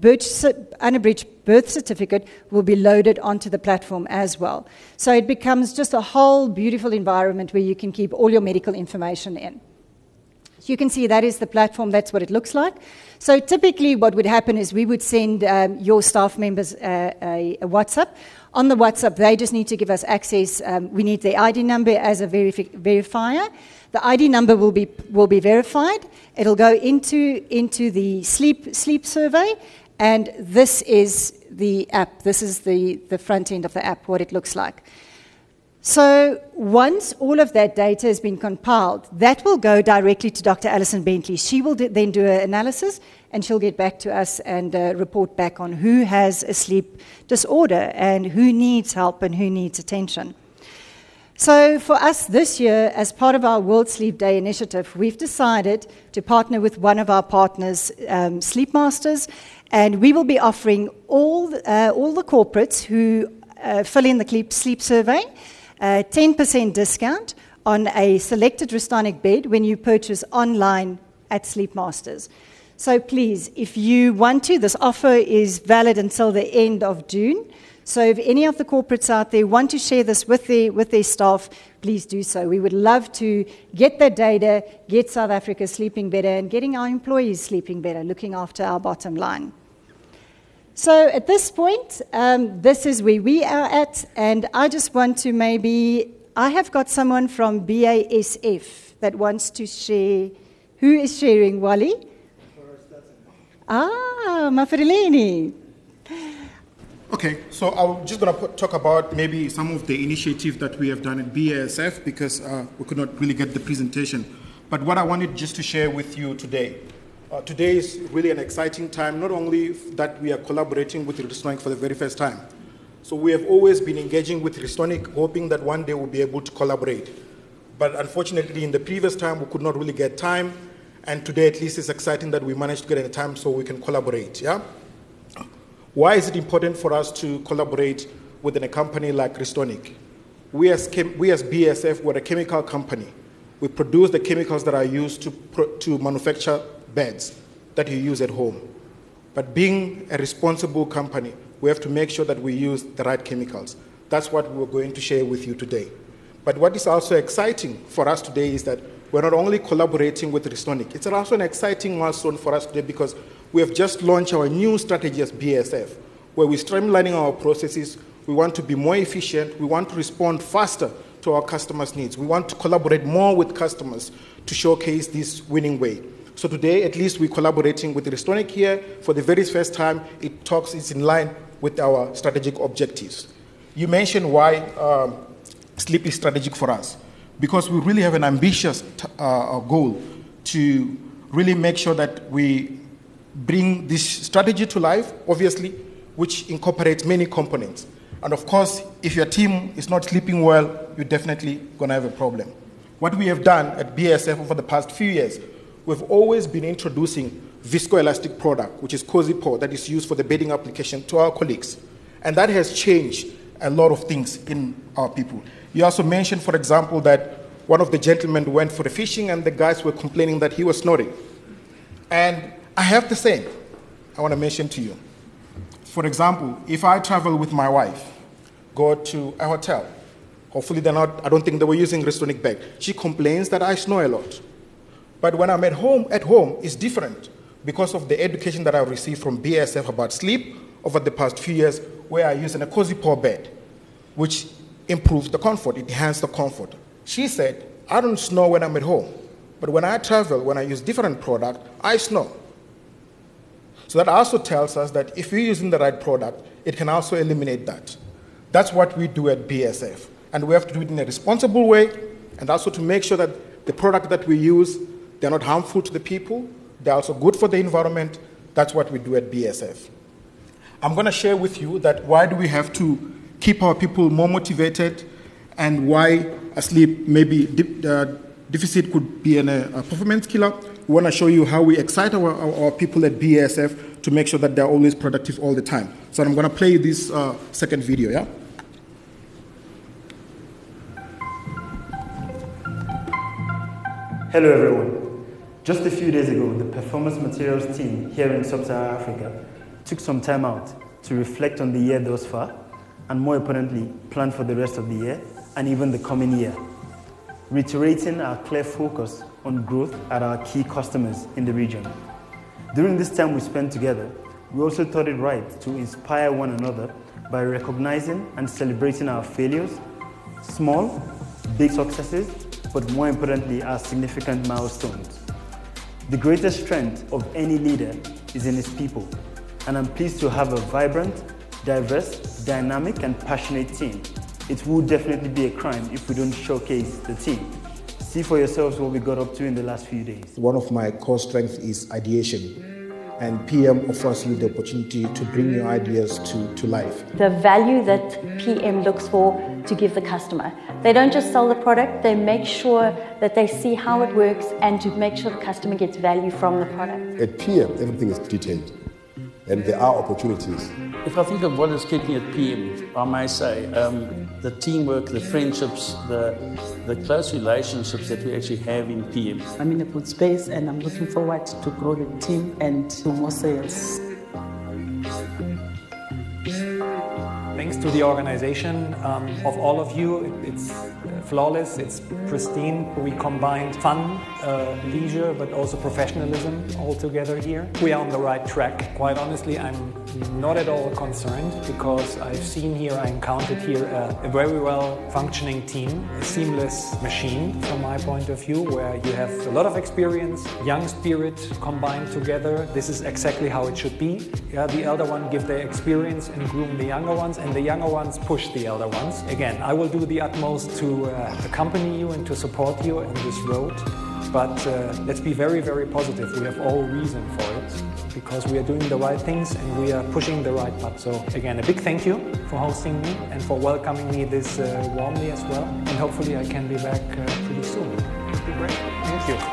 birth certificate will be loaded onto the platform as well. So it becomes just a whole beautiful environment where you can keep all your medical information in. So you can see that is the platform. That's what it looks like. So typically what would happen is we would send your staff members a WhatsApp. On the WhatsApp, they just need to give us access. We need their ID number as a verifier. The ID number will be verified. It'll go into the sleep survey, and this is the app. This is the front end of the app, what it looks like. So once all of that data has been compiled, that will go directly to Dr. Alison Bentley. She will then do an analysis, and she'll get back to us and report back on who has a sleep disorder and who needs help and who needs attention. So for us this year, as part of our World Sleep Day initiative, we've decided to partner with one of our partners, Sleep Masters, and we will be offering all the corporates who fill in the sleep survey 10% discount on a selected Restonic bed when you purchase online at Sleep Masters. So please, if you want to, this offer is valid until the end of June. So if any of the corporates out there want to share this with their staff, please do so. We would love to get that data, get South Africa sleeping better, and getting our employees sleeping better, looking after our bottom line. So at this point, this is where we are at, and I just want to I have got someone from BASF that wants to share. Who is sharing, Wally? Mafirileni. Okay, so I'm just going to talk about maybe some of the initiatives that we have done at BASF because we could not really get the presentation. But what I wanted just to share with you today. Today is really an exciting time, not only that we are collaborating with Restonic for the very first time. So we have always been engaging with Restonic, hoping that one day we'll be able to collaborate. But unfortunately, in the previous time, we could not really get time. And today, at least, it's exciting that we managed to get a time so we can collaborate, yeah? Why is it important for us to collaborate within a company like Restonic? We as BASF, we're a chemical company. We produce the chemicals that are used to manufacture beds that you use at home. But being a responsible company, we have to make sure that we use the right chemicals. That's what we're going to share with you today. But what is also exciting for us today is that we're not only collaborating with Restonic, it's also an exciting milestone for us today because we have just launched our new strategy as BASF, where we're streamlining our processes. We want to be more efficient. We want to respond faster to our customers' needs. We want to collaborate more with customers to showcase this winning way. So today, at least, we're collaborating with Restonic here. For the very first time, it's in line with our strategic objectives. You mentioned why sleep is strategic for us. Because we really have an ambitious goal to really make sure that we bring this strategy to life, obviously, which incorporates many components. And of course, if your team is not sleeping well, you're definitely going to have a problem. What we have done at BASF over the past few years, we've always been introducing viscoelastic product, which is COSIPO, that is used for the bedding application, to our colleagues. And that has changed a lot of things in our people. You also mentioned, for example, that one of the gentlemen went for the fishing and the guys were complaining that he was snoring. And I have the same I want to mention to you. For example, if I travel with my wife, go to a hotel, hopefully I don't think they were using Restonic bed. She complains that I snore a lot. But when I'm at home, it's different because of the education that I received from BASF about sleep over the past few years, where I use a COSIPO bed, which improves the comfort, it enhances the comfort. She said, I don't snore when I'm at home, but when I travel, when I use different product, I snore. So that also tells us that if we're using the right product, it can also eliminate that. That's what we do at BASF. And we have to do it in a responsible way, and also to make sure that the product that we use, they're not harmful to the people, they're also good for the environment. That's what we do at BASF. I'm going to share with you that why do we have to keep our people more motivated and why a sleep deficit could be a performance killer. We want to show you how we excite our people at BASF to make sure that they're always productive all the time. So I'm going to play this second video, yeah? Hello everyone. Just a few days ago, the Performance Materials team here in Sub-Saharan Africa took some time out to reflect on the year thus far and more importantly, plan for the rest of the year and even the coming year, reiterating our clear focus on growth at our key customers in the region. During this time we spent together, we also thought it right to inspire one another by recognizing and celebrating our failures, small, big successes, but more importantly, our significant milestones. The greatest strength of any leader is in his people, and I'm pleased to have a vibrant, diverse, dynamic, and passionate team. It would definitely be a crime if we don't showcase the team. See for yourselves what we got up to in the last few days. One of my core strengths is ideation. And PM offers you the opportunity to bring your ideas to life. The value that PM looks for to give the customer. They don't just sell the product, they make sure that they see how it works and to make sure the customer gets value from the product. At PM, everything is detailed, and there are opportunities. If I think of what is keeping at PM, I may say the teamwork, the friendships, the close relationships that we actually have in PM. I'm in a good space and I'm looking forward to grow the team and do more sales. Thanks to the organization of all of you. It's flawless, it's pristine. We combined fun, leisure, but also professionalism all together here. We are on the right track. Quite honestly, I'm not at all concerned because I've seen here, I encountered here a very well functioning team, a seamless machine from my point of view, where you have a lot of experience, young spirit combined together. This is exactly how it should be. Yeah, the elder one give their experience and groom the younger ones, and the younger ones push the elder ones. Again, I will do the utmost to accompany you and to support you on this road. But let's be very, very positive. We have all reason for it because we are doing the right things and we are pushing the right buttons. So again, a big thank you for hosting me and for welcoming me this warmly as well. And hopefully I can be back pretty soon. It'd be great. Thank you.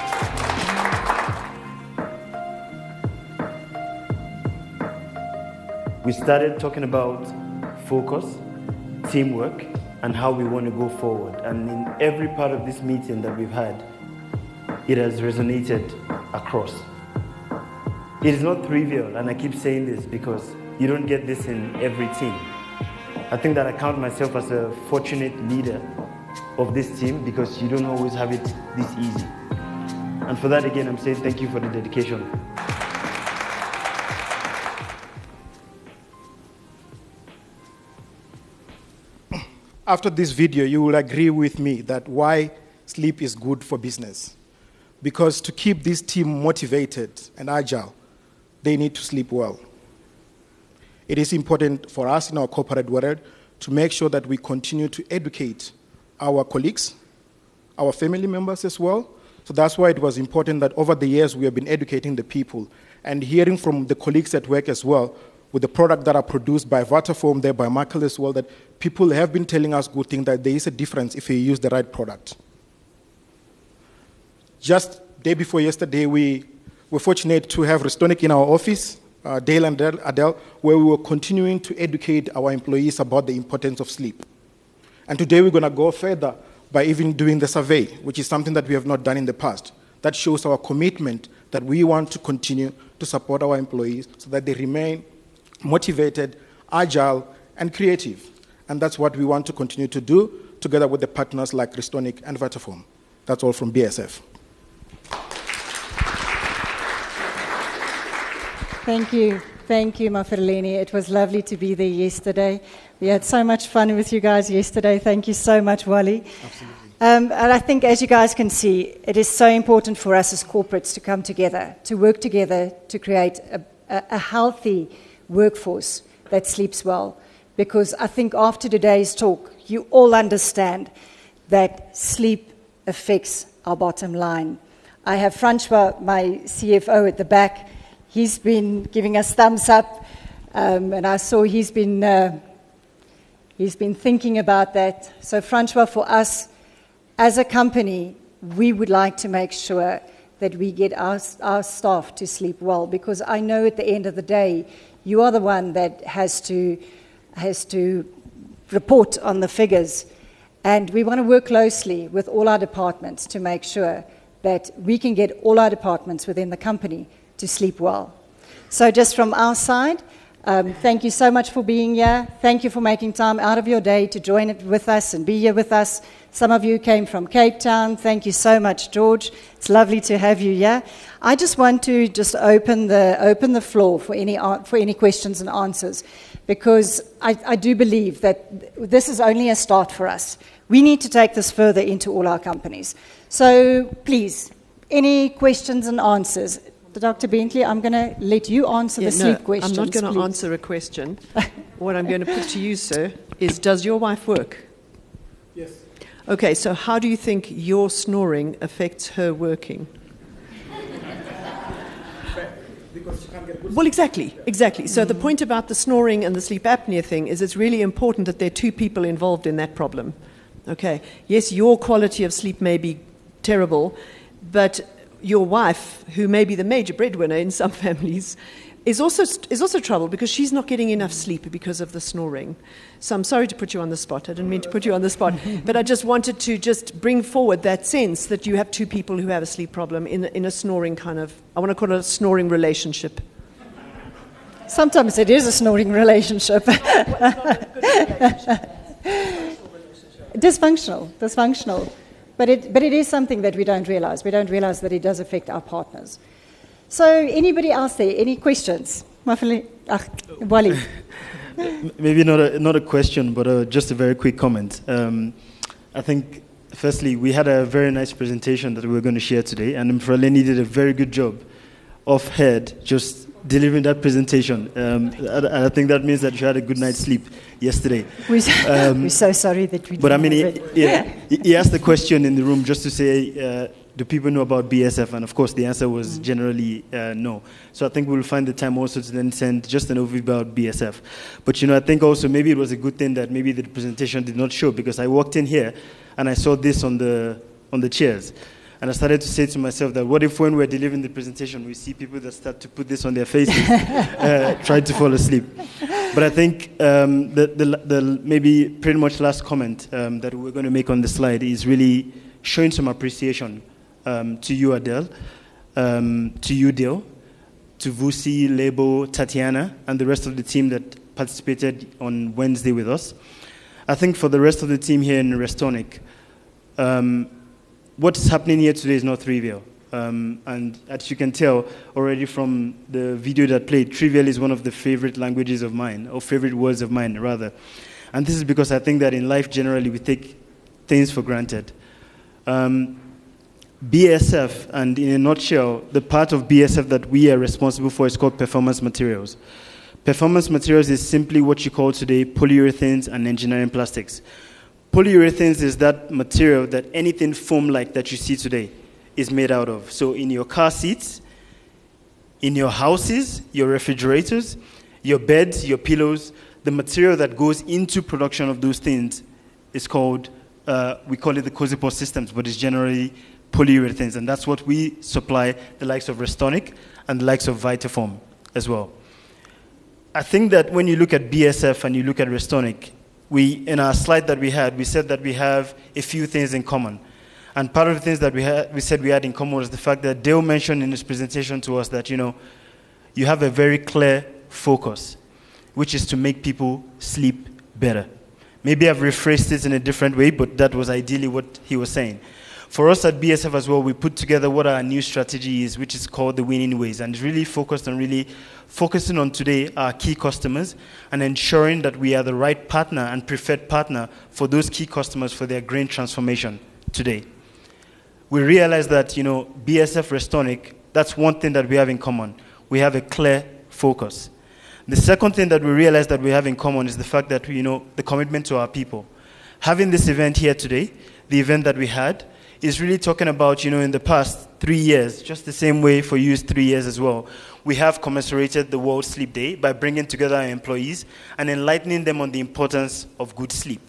We started talking about focus, teamwork, and how we want to go forward. And in every part of this meeting that we've had, it has resonated across. It is not trivial, and I keep saying this because you don't get this in every team. I think that I count myself as a fortunate leader of this team because you don't always have it this easy. And for that, again, I'm saying thank you for the dedication. After this video, you will agree with me that why sleep is good for business. Because to keep this team motivated and agile, they need to sleep well. It is important for us in our corporate world to make sure that we continue to educate our colleagues, our family members as well. So that's why it was important that over the years we have been educating the people and hearing from the colleagues at work as well with the product that are produced by Vitafoam, there by Michael as well, that people have been telling us good things, that there is a difference if you use the right product. Just day before yesterday, we were fortunate to have Restonic in our office, Dale and Adele, where we were continuing to educate our employees about the importance of sleep. And today we're going to go further by even doing the survey, which is something that we have not done in the past. That shows our commitment that we want to continue to support our employees so that they remain motivated, agile, and creative. And that's what we want to continue to do together with the partners like Restonic and Vitafoam. That's all from BASF. Thank you. Thank you, Maferleni. It was lovely to be there yesterday. We had so much fun with you guys yesterday. Thank you so much, Wally. Absolutely. And I think, as you guys can see, it is so important for us as corporates to come together, to work together to create a healthy workforce that sleeps well. Because I think after today's talk, you all understand that sleep affects our bottom line. I have Francois, my CFO, at the back. He's been giving us thumbs up, and I saw he's been thinking about that. So, Francois, for us as a company, we would like to make sure that we get our staff to sleep well, because I know at the end of the day, you are the one that has to report on the figures, and we want to work closely with all our departments to make sure that we can get all our departments within the company to sleep well. So just from our side, thank you so much for being here. Thank you for making time out of your day to join it with us and be here with us. Some of you came from Cape Town. Thank you so much, George. It's lovely to have you here. I just want to open the floor for any questions and answers, because I do believe that this is only a start for us. We need to take this further into all our companies. So please, any questions and answers? Dr. Bentley, I'm going to let you answer the sleep questions. I'm not going to answer a question. What I'm going to put to you, sir, is does your wife work? Yes. Okay, so how do you think your snoring affects her working? Because she can't get good. Well, exactly. So the point about the snoring and the sleep apnea thing is it's really important that there are two people involved in that problem. Okay. Yes, your quality of sleep may be terrible, but your wife, who may be the major breadwinner in some families, is also troubled because she's not getting enough sleep because of the snoring. So I'm sorry to put you on the spot. I didn't mean to put you on the spot, but I just wanted to just bring forward that sense that you have two people who have a sleep problem in a snoring kind of, I want to call it a snoring relationship. Sometimes it is a snoring relationship. Dysfunctional. But it is something that we don't realize. We don't realize that it does affect our partners. So anybody else there? Any questions? Wally. Maybe not a question, but just a very quick comment. I think, firstly, we had a very nice presentation that we were going to share today, and Mfraleni did a very good job off head, just delivering that presentation. I think that means that you had a good night's sleep yesterday. We're so sorry that we didn't. But I mean, he asked the question in the room just to say, do people know about BSF? And of course, the answer was generally no. So I think we'll find the time also to then send just an overview about BSF. But I think also maybe it was a good thing that maybe the presentation did not show, because I walked in here and I saw this on the chairs. And I started to say to myself that what if when we're delivering the presentation, we see people that start to put this on their faces, trying to fall asleep. But I think the maybe pretty much last comment that we're going to make on the slide is really showing some appreciation to you, Adele, to you, Dale, to Vusi, Lebo, Tatiana, and the rest of the team that participated on Wednesday with us. I think for the rest of the team here in Restonic, what's happening here today is not trivial. And as you can tell already from the video that played, trivial is one of the favorite languages of mine, or favorite words of mine, rather. And this is because I think that in life, generally, we take things for granted. BSF, and in a nutshell, the part of BSF that we are responsible for is called performance materials. Performance materials is simply what you call today polyurethanes and engineering plastics. Polyurethanes is that material that anything foam-like that you see today is made out of. So in your car seats, in your houses, your refrigerators, your beds, your pillows, the material that goes into production of those things is called, we call it the Cosipos systems, but it's generally polyurethanes. And that's what we supply the likes of Restonic and the likes of Vitafoam as well. I think that when you look at BSF and you look at Restonic, in our slide that we had, we said that we have a few things in common. And part of the things that we said we had in common was the fact that Dale mentioned in his presentation to us that, you have a very clear focus, which is to make people sleep better. Maybe I've rephrased it in a different way, but that was ideally what he was saying. For us at BSF as well, we put together what our new strategy is, which is called the Winning Ways, and it's really focusing on today our key customers and ensuring that we are the right partner and preferred partner for those key customers for their green transformation today. We realize that, BSF Restonic, that's one thing that we have in common. We have a clear focus. The second thing that we realize that we have in common is the fact that, the commitment to our people. Having this event here today, the event that we had, is really talking about, in the past 3 years, just the same way for you is 3 years as well, we have commiserated the World Sleep Day by bringing together our employees and enlightening them on the importance of good sleep.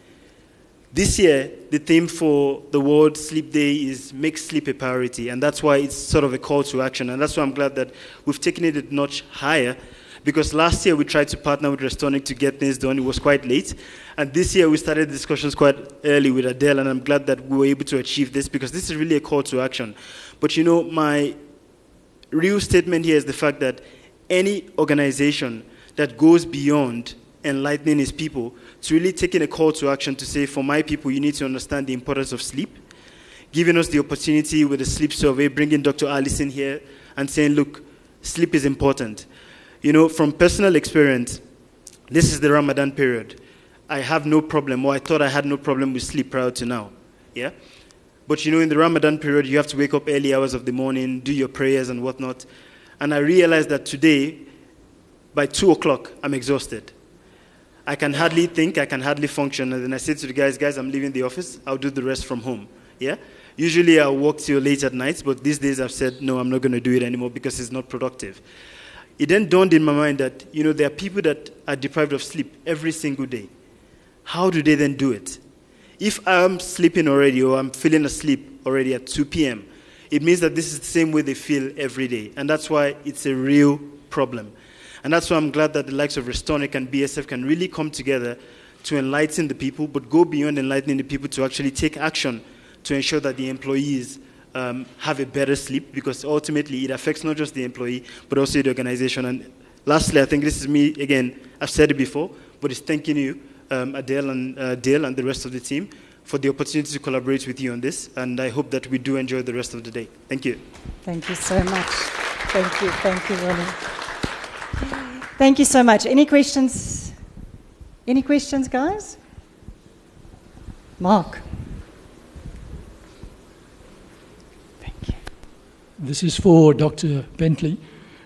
This year, the theme for the World Sleep Day is make sleep a priority, and that's why it's sort of a call to action, and that's why I'm glad that we've taken it a notch higher, because last year we tried to partner with Restonic to get things done. It was quite late. And this year we started discussions quite early with Adele, and I'm glad that we were able to achieve this, because this is really a call to action. But my real statement here is the fact that any organization that goes beyond enlightening its people to really taking a call to action to say, for my people, you need to understand the importance of sleep, giving us the opportunity with a sleep survey, bringing Dr. Allison here and saying, look, sleep is important. From personal experience, this is the Ramadan period. I have no problem, or I thought I had no problem with sleep prior to now. Yeah? But in the Ramadan period, you have to wake up early hours of the morning, do your prayers and whatnot. And I realized that today, by 2 o'clock, I'm exhausted. I can hardly think, I can hardly function. And then I said to the guys, I'm leaving the office. I'll do the rest from home. Yeah? Usually I'll work till late at night, but these days I've said, no, I'm not going to do it anymore because it's not productive. It then dawned in my mind that, there are people that are deprived of sleep every single day. How do they then do it? If I'm sleeping already, or I'm feeling asleep already at 2 p.m., it means that this is the same way they feel every day. And that's why it's a real problem. And that's why I'm glad that the likes of Restonic and BSF can really come together to enlighten the people, but go beyond enlightening the people to actually take action to ensure that the employees have a better sleep, because ultimately it affects not just the employee, but also the organization. And lastly, I think this is me, again, I've said it before, but it's thanking you Adele and Dale and the rest of the team for the opportunity to collaborate with you on this, and I hope that we do enjoy the rest of the day. Thank you. Thank you so much. Thank you, Ronnie. Thank you so much. Any questions? Any questions, guys? Mark. Thank you. This is for Dr. Bentley.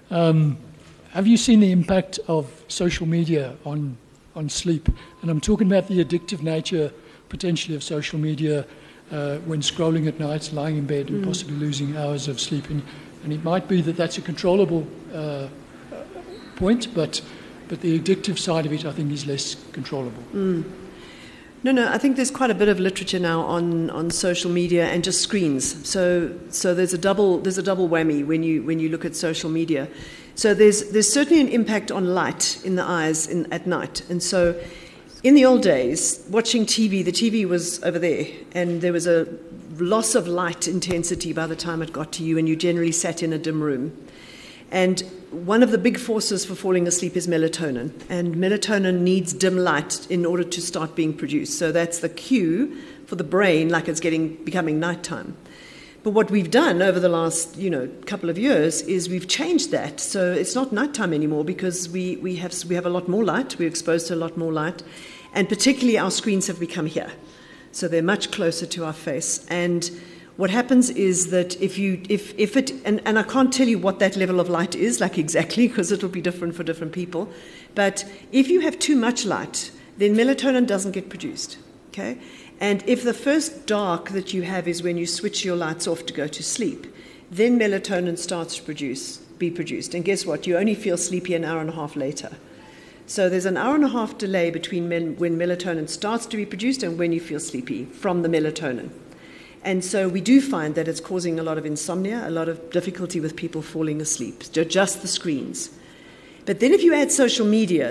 Have you seen the impact of social media on sleep? And I'm talking about the addictive nature, potentially, of social media when scrolling at night, lying in bed, and possibly losing hours of sleep. And it might be that that's a controllable point, but the addictive side of it, I think, is less controllable. No, I think there's quite a bit of literature now on social media and just screens. So there's a double whammy when you look at social media. So there's certainly an impact on light in the eyes at night. And so in the old days, watching TV, the TV was over there, and there was a loss of light intensity by the time it got to you, and you generally sat in a dim room. And one of the big forces for falling asleep is melatonin, and melatonin needs dim light in order to start being produced. So that's the cue for the brain, like it's becoming nighttime. But what we've done over the last couple of years is we've changed that. So it's not nighttime anymore because we have a lot more light. We're exposed to a lot more light, and particularly our screens have become here, so they're much closer to our face. And what happens is that if it and I can't tell you what that level of light is like exactly, because it'll be different for different people, but if you have too much light, then melatonin doesn't get produced. Okay, and if the first dark that you have is when you switch your lights off to go to sleep, then melatonin starts to be produced, and guess what? You only feel sleepy an hour and a half later. So there's an hour and a half delay between when melatonin starts to be produced and when you feel sleepy from the melatonin. And so we do find that it's causing a lot of insomnia, a lot of difficulty with people falling asleep, just the screens. But then if you add social media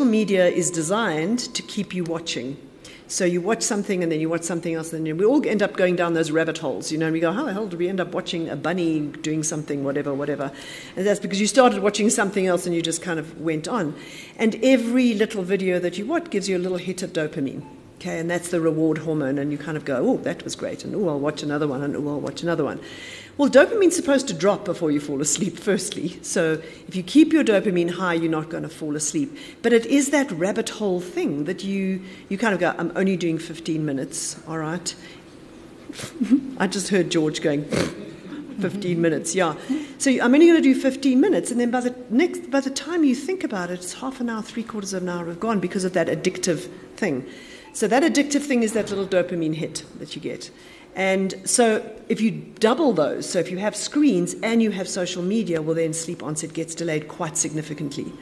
is designed to keep you watching. So you watch something and then you watch something else, and then we all end up going down those rabbit holes, and we go, how the hell did we end up watching a bunny doing something, whatever. And that's because you started watching something else and you just kind of went on. And every little video that you watch gives you a little hit of dopamine. Okay, and that's the reward hormone, and you kind of go, oh, that was great, and oh, I'll watch another one, and oh, I'll watch another one. Well, dopamine's supposed to drop before you fall asleep, firstly. So if you keep your dopamine high, you're not going to fall asleep. But it is that rabbit hole thing that you kind of go, I'm only doing 15 minutes, all right? I just heard George going, 15 minutes, yeah. So I'm only going to do 15 minutes, and then by the time you think about it, it's half an hour, 3/4 of an hour have gone because of that addictive thing. So that addictive thing is that little dopamine hit that you get. And so if you double those, so if you have screens and you have social media, well, then sleep onset gets delayed quite significantly.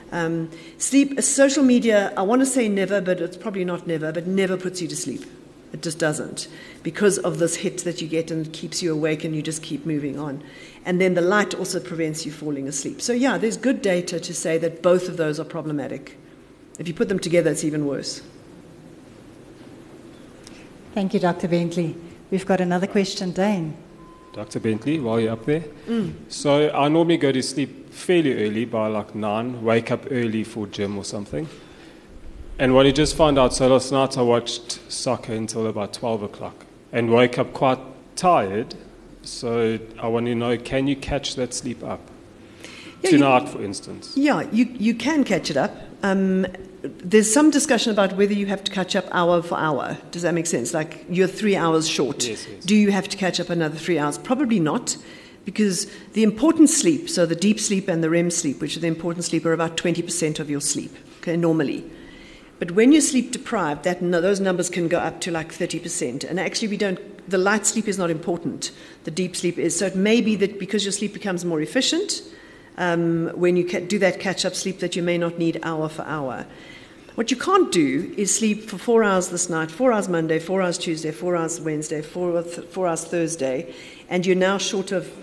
Social media, I want to say never, but it's probably not never, but never puts you to sleep. It just doesn't, because of this hit that you get, and it keeps you awake and you just keep moving on. And then the light also prevents you falling asleep. So yeah, there's good data to say that both of those are problematic. If you put them together, it's even worse. Thank you, Dr. Bentley. We've got another question, Dane. Dr. Bentley, while you're up there. So I normally go to sleep fairly early, by like 9, wake up early for gym or something. And what I just found out, so last night I watched soccer until about 12 o'clock and woke up quite tired. So I want to know, can you catch that sleep up? Yeah, tonight, for instance. Yeah, you can catch it up. There's some discussion about whether you have to catch up hour for hour. Does that make sense? Like, you're 3 hours short. Yes. Do you have to catch up another 3 hours? Probably not, because the important sleep, so the deep sleep and the REM sleep, which are the important sleep, are about 20% of your sleep, okay, normally. But when you're sleep deprived, those numbers can go up to like 30%. And actually, the light sleep is not important. The deep sleep is. So it may be that because your sleep becomes more efficient, when you do that catch-up sleep, that you may not need hour for hour. What you can't do is sleep for 4 hours this night, 4 hours Monday, 4 hours Tuesday, 4 hours Wednesday, 4 hours Thursday, and you're now short of,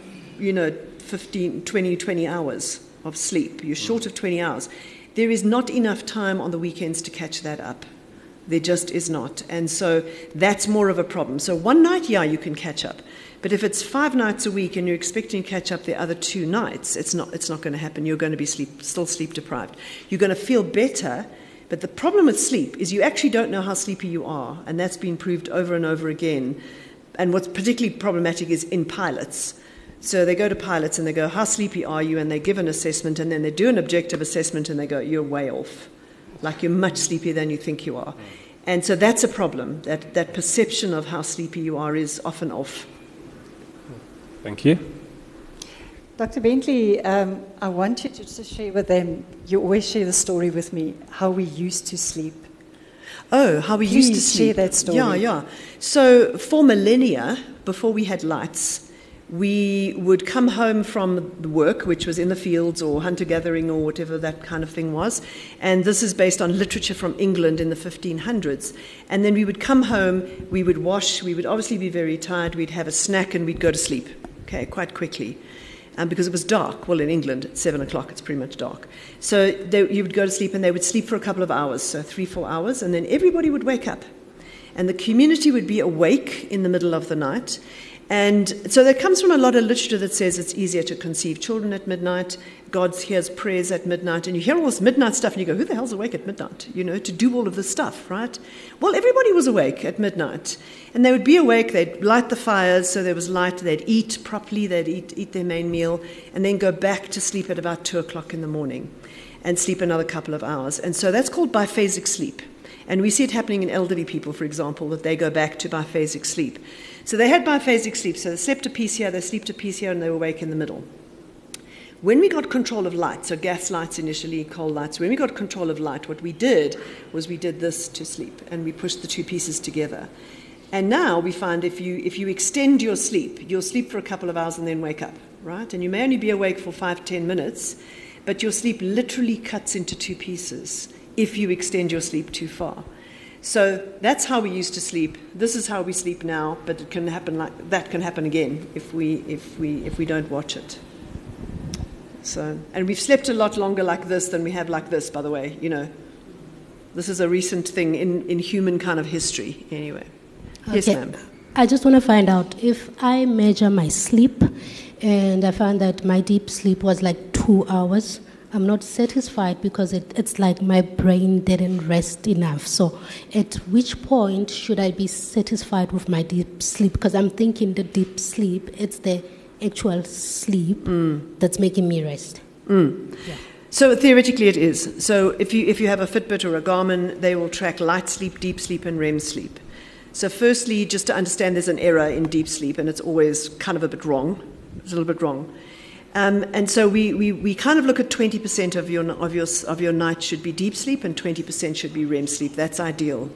20 hours of sleep. You're short of 20 hours. There is not enough time on the weekends to catch that up. There just is not. And so that's more of a problem. So one night, yeah, you can catch up. But if it's 5 nights a week and you're expecting to catch up the other 2 nights, it's not going to happen. You're going to be still sleep deprived. You're going to feel better, But the problem with sleep is you actually don't know how sleepy you are, and that's been proved over and over again. And what's particularly problematic is in pilots. So they go to pilots and they go, how sleepy are you? And they give an assessment, and then they do an objective assessment, and they go, you're way off. Like you're much sleepier than you think you are. And so that's a problem. That perception of how sleepy you are is often off. Thank you. Dr. Bentley, I want you to just share with them, you always share the story with me, how we used to sleep. Oh, how we used to sleep. Share that story. Yeah. So for millennia, before we had lights, we would come home from work, which was in the fields or hunter-gathering or whatever that kind of thing was. And this is based on literature from England in the 1500s. And then we would come home, we would wash, we would obviously be very tired, we'd have a snack and we'd go to sleep, quite quickly. Because it was dark. Well, in England, at 7 o'clock, it's pretty much dark. So you would go to sleep, and they would sleep for a couple of hours, so 3-4 hours, and then everybody would wake up. And the community would be awake in the middle of the night. And so that comes from a lot of literature that says it's easier to conceive children at midnight. God hears prayers at midnight. And you hear all this midnight stuff, and you go, who the hell's awake at midnight, to do all of this stuff, right? Well, everybody was awake at midnight. And they would be awake, they'd light the fires, so there was light, they'd eat properly, they'd eat their main meal, and then go back to sleep at about 2 o'clock in the morning and sleep another couple of hours. And so that's called biphasic sleep. And we see it happening in elderly people, for example, that they go back to biphasic sleep. So they had biphasic sleep, so they slept a piece here, they slept a piece here, and they were awake in the middle. When we got control of light, so gas lights initially, coal lights, when we got control of light, what we did was we did this to sleep, and we pushed the two pieces together. And now we find if you extend your sleep, you'll sleep for a couple of hours and then wake up, right? And you may only be awake for 5-10 minutes, but your sleep literally cuts into two pieces if you extend your sleep too far. So that's how we used to sleep. This is how we sleep now, but it can happen can happen again if we don't watch it. So, and we've slept a lot longer like this than we have like this, by the way. This is a recent thing in human kind of history, anyway. Okay. Yes, ma'am. I just want to find out if I measure my sleep, and I found that my deep sleep was like 2 hours. I'm not satisfied because it's like my brain didn't rest enough. So at which point should I be satisfied with my deep sleep? Because I'm thinking the deep sleep, it's the actual sleep that's making me rest. Yeah. So theoretically it is. So if you have a Fitbit or a Garmin, they will track light sleep, deep sleep, and REM sleep. So firstly, just to understand there's an error in deep sleep, and it's always kind of a bit wrong. It's a little bit wrong. And so we kind of look at 20% of your night should be deep sleep and 20% should be REM sleep. That's ideal.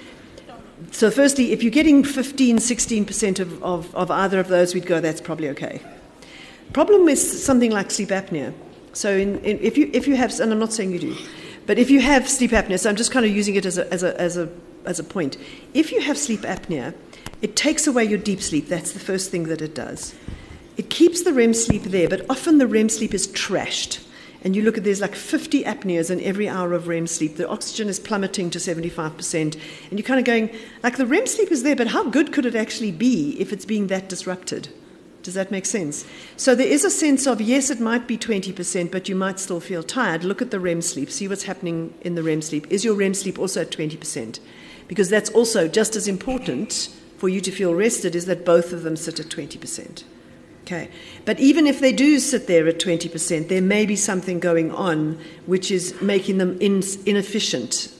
So firstly, if you're getting 15-16% of either of those, we'd go, that's probably okay. Problem with something like sleep apnea. So if you have, and I'm not saying you do, but if you have sleep apnea, so I'm just kind of using it as a point. If you have sleep apnea, it takes away your deep sleep. That's the first thing that it does. It keeps the REM sleep there, but often the REM sleep is trashed. And you look at, there's like 50 apneas in every hour of REM sleep. The oxygen is plummeting to 75%. And you're kind of going, like, the REM sleep is there, but how good could it actually be if it's being that disrupted? Does that make sense? So there is a sense of, yes, it might be 20%, but you might still feel tired. Look at the REM sleep. See what's happening in the REM sleep. Is your REM sleep also at 20%? Because that's also just as important for you to feel rested, is that both of them sit at 20%. Okay. But even if they do sit there at 20%, there may be something going on which is making them inefficient,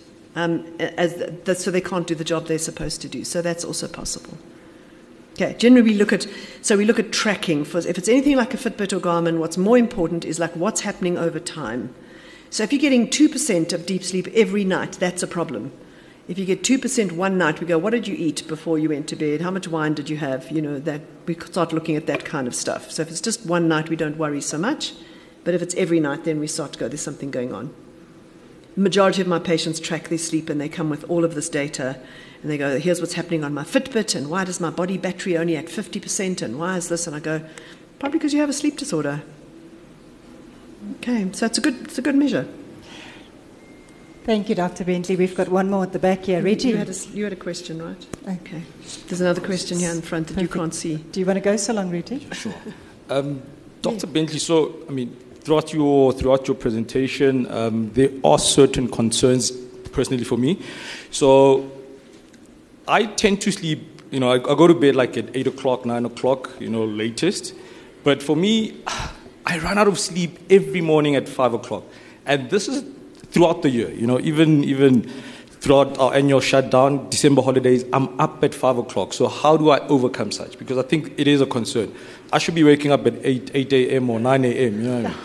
so they can't do the job they're supposed to do. So that's also possible. Okay. Generally, we look at tracking. If it's anything like a Fitbit or Garmin, what's more important is like what's happening over time. So if you're getting 2% of deep sleep every night, that's a problem. If you get 2% one night, we go, what did you eat before you went to bed? How much wine did you have? That we start looking at that kind of stuff. So if it's just one night, we don't worry so much. But if it's every night, then we start to go, there's something going on. The majority of my patients track their sleep, and they come with all of this data. And they go, here's what's happening on my Fitbit, and why does my body battery only at 50%, and why is this? And I go, probably because you have a sleep disorder. Okay, so it's a good measure. Thank you, Dr. Bentley. We've got one more at the back here. Reggie? You had a question, right? Okay. There's another question here in front that you can't see. Do you want to go so long, Reggie? Sure. Dr. Bentley, throughout your presentation, there are certain concerns personally for me. So I tend to sleep, I go to bed like at 8 o'clock, 9 o'clock, latest. But for me, I run out of sleep every morning at 5 o'clock. And this is throughout the year, even throughout our annual shutdown, December holidays, I'm up at 5 o'clock. So how do I overcome such? Because I think it is a concern. I should be waking up at 8 a.m. or 9 a.m., what I mean?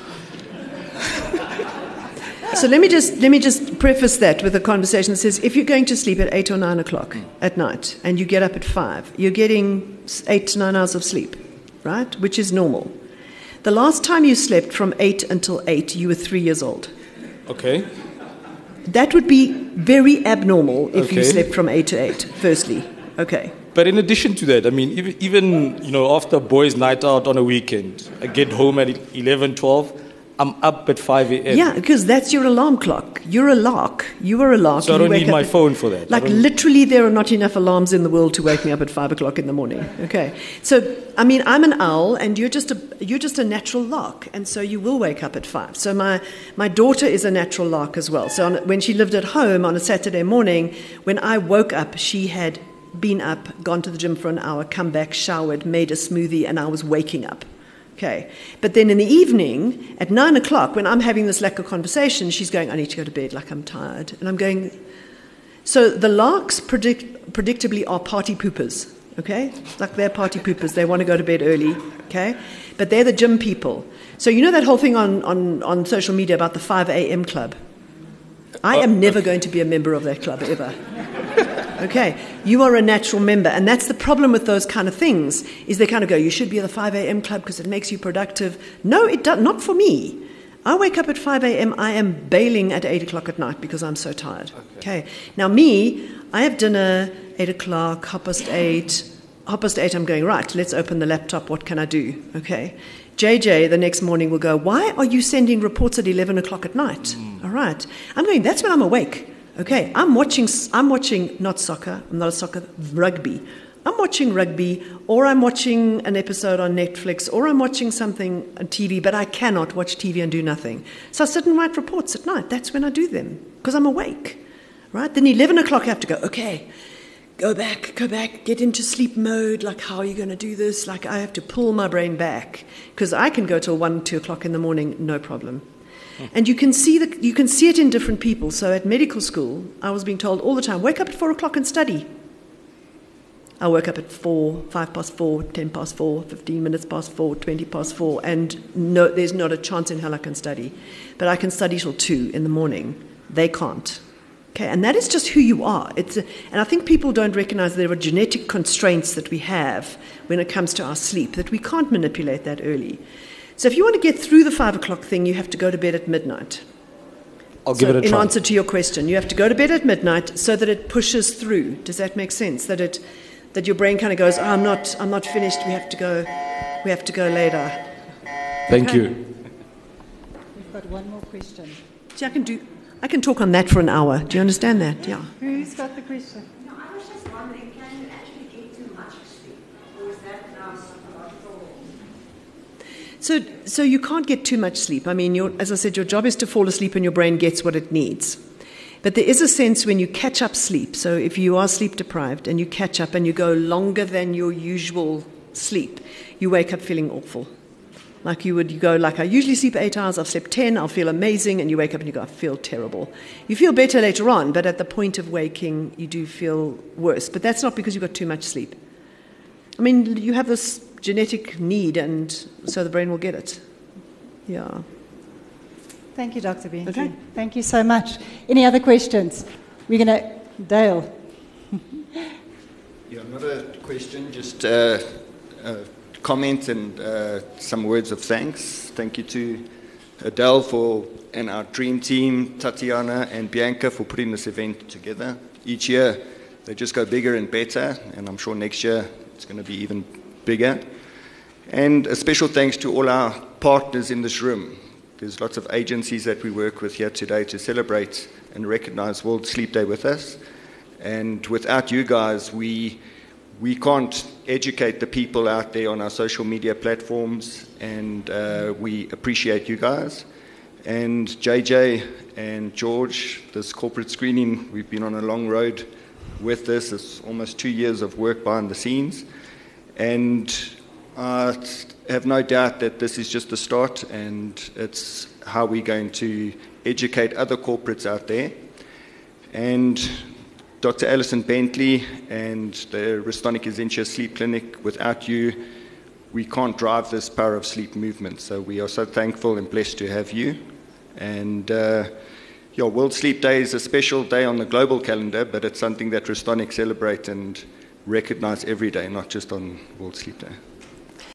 So let me just preface that with a conversation that says, if you're going to sleep at 8 or 9 o'clock at night and you get up at 5, you're getting 8 to 9 hours of sleep, right? Which is normal. The last time you slept from 8 until 8, you were 3 years old. Okay. That would be very abnormal if you slept from 8 to 8, firstly. Okay. But in addition to that, I mean, even after boys' night out on a weekend, I get home at 11, 12, I'm up at 5 a.m. Yeah, because that's your alarm clock. You're a lark. You are a lark. So I don't need my phone for that. Like literally there are not enough alarms in the world to wake me up at 5 o'clock in the morning. Okay. So, I mean, I'm an owl and you're just a natural lark. And so you will wake up at 5. So my daughter is a natural lark as well. So when she lived at home on a Saturday morning, when I woke up, she had been up, gone to the gym for an hour, come back, showered, made a smoothie, and I was waking up. Okay. But then in the evening, at 9 o'clock, when I'm having this lack of conversation, she's going, I need to go to bed, like I'm tired. And I'm going, so the larks predictably are party poopers, okay? Like they're party poopers. They want to go to bed early, okay? But they're the gym people. So you know that whole thing on social media about the 5 a.m. club? I am never going to be a member of that club, ever. Okay, you are a natural member, and that's the problem with those kind of things, is they kind of go, you should be at the 5 a.m. club because it makes you productive. No, it does not for me. I wake up at 5 a.m., I am bailing at 8 o'clock at night because I'm so tired. Okay. Now me, I have dinner, 8 o'clock, 8:30. 8:30, I'm going, right, let's open the laptop, what can I do? Okay. JJ the next morning will go, why are you sending reports at 11 o'clock at night? All right. I'm going, that's when I'm awake. Okay, I'm watching not soccer, I'm not a soccer, rugby. I'm watching rugby, or I'm watching an episode on Netflix, or I'm watching something on TV, but I cannot watch TV and do nothing. So I sit and write reports at night. That's when I do them, because I'm awake. Right? Then 11 o'clock I have to go, okay, go back, get into sleep mode, like how are you going to do this? Like I have to pull my brain back, because I can go till 1, 2 o'clock in the morning, no problem. And you can see it in different people. So at medical school, I was being told all the time, wake up at 4 o'clock and study. I woke up at 4, 5 past 4, 10 past 4, 15 minutes past 4, 20 past 4, and no, there's not a chance in hell I can study. But I can study till 2 in the morning. They can't. Okay, and that is just who you are. And I think people don't recognize there are genetic constraints that we have when it comes to our sleep, that we can't manipulate that early. So if you want to get through the 5 o'clock thing, you have to go to bed at midnight. I'll give it a try. In answer to your question, you have to go to bed at midnight so that it pushes through. Does that make sense? That your brain kind of goes, oh, I'm not finished. We have to go later. Thank you. We've got one more question. See, I can talk on that for an hour. Do you understand that? Yeah. Who's got the question? No, I was just wondering, can you actually get too much sleep, or is that now psychological? So you can't get too much sleep. I mean, as I said, your job is to fall asleep and your brain gets what it needs. But there is a sense when you catch up sleep. So if you are sleep deprived and you catch up and you go longer than your usual sleep, you wake up feeling awful. Like you go, like I usually sleep 8 hours, I've slept 10, I'll feel amazing, and you wake up and you go, I feel terrible. You feel better later on, but at the point of waking, you do feel worse. But that's not because you've got too much sleep. I mean, you have this genetic need, and so the brain will get it. Yeah. Thank you, Dr. Bentley. Okay. Thank you so much. Any other questions? We're going to... Dale. Yeah, not a question, just a comment and some words of thanks. Thank you to Adele and our dream team, Tatiana and Bianca, for putting this event together. Each year, they just go bigger and better, and I'm sure next year it's going to be even bigger. And a special thanks to all our partners in this room. There's lots of agencies that we work with here today to celebrate and recognize World Sleep Day with us. And without you guys, we can't educate the people out there on our social media platforms, and we appreciate you guys. And JJ and George, this corporate screening, we've been on a long road with this. It's almost 2 years of work behind the scenes. And I have no doubt that this is just the start, and it's how we're going to educate other corporates out there. And Dr. Alison Bentley and the Restonic Essentia Sleep Clinic, without you, we can't drive this Power of Sleep movement. So we are so thankful and blessed to have you. And World Sleep Day is a special day on the global calendar, but it's something that Restonic celebrate and recognize every day, not just on World Sleep Day.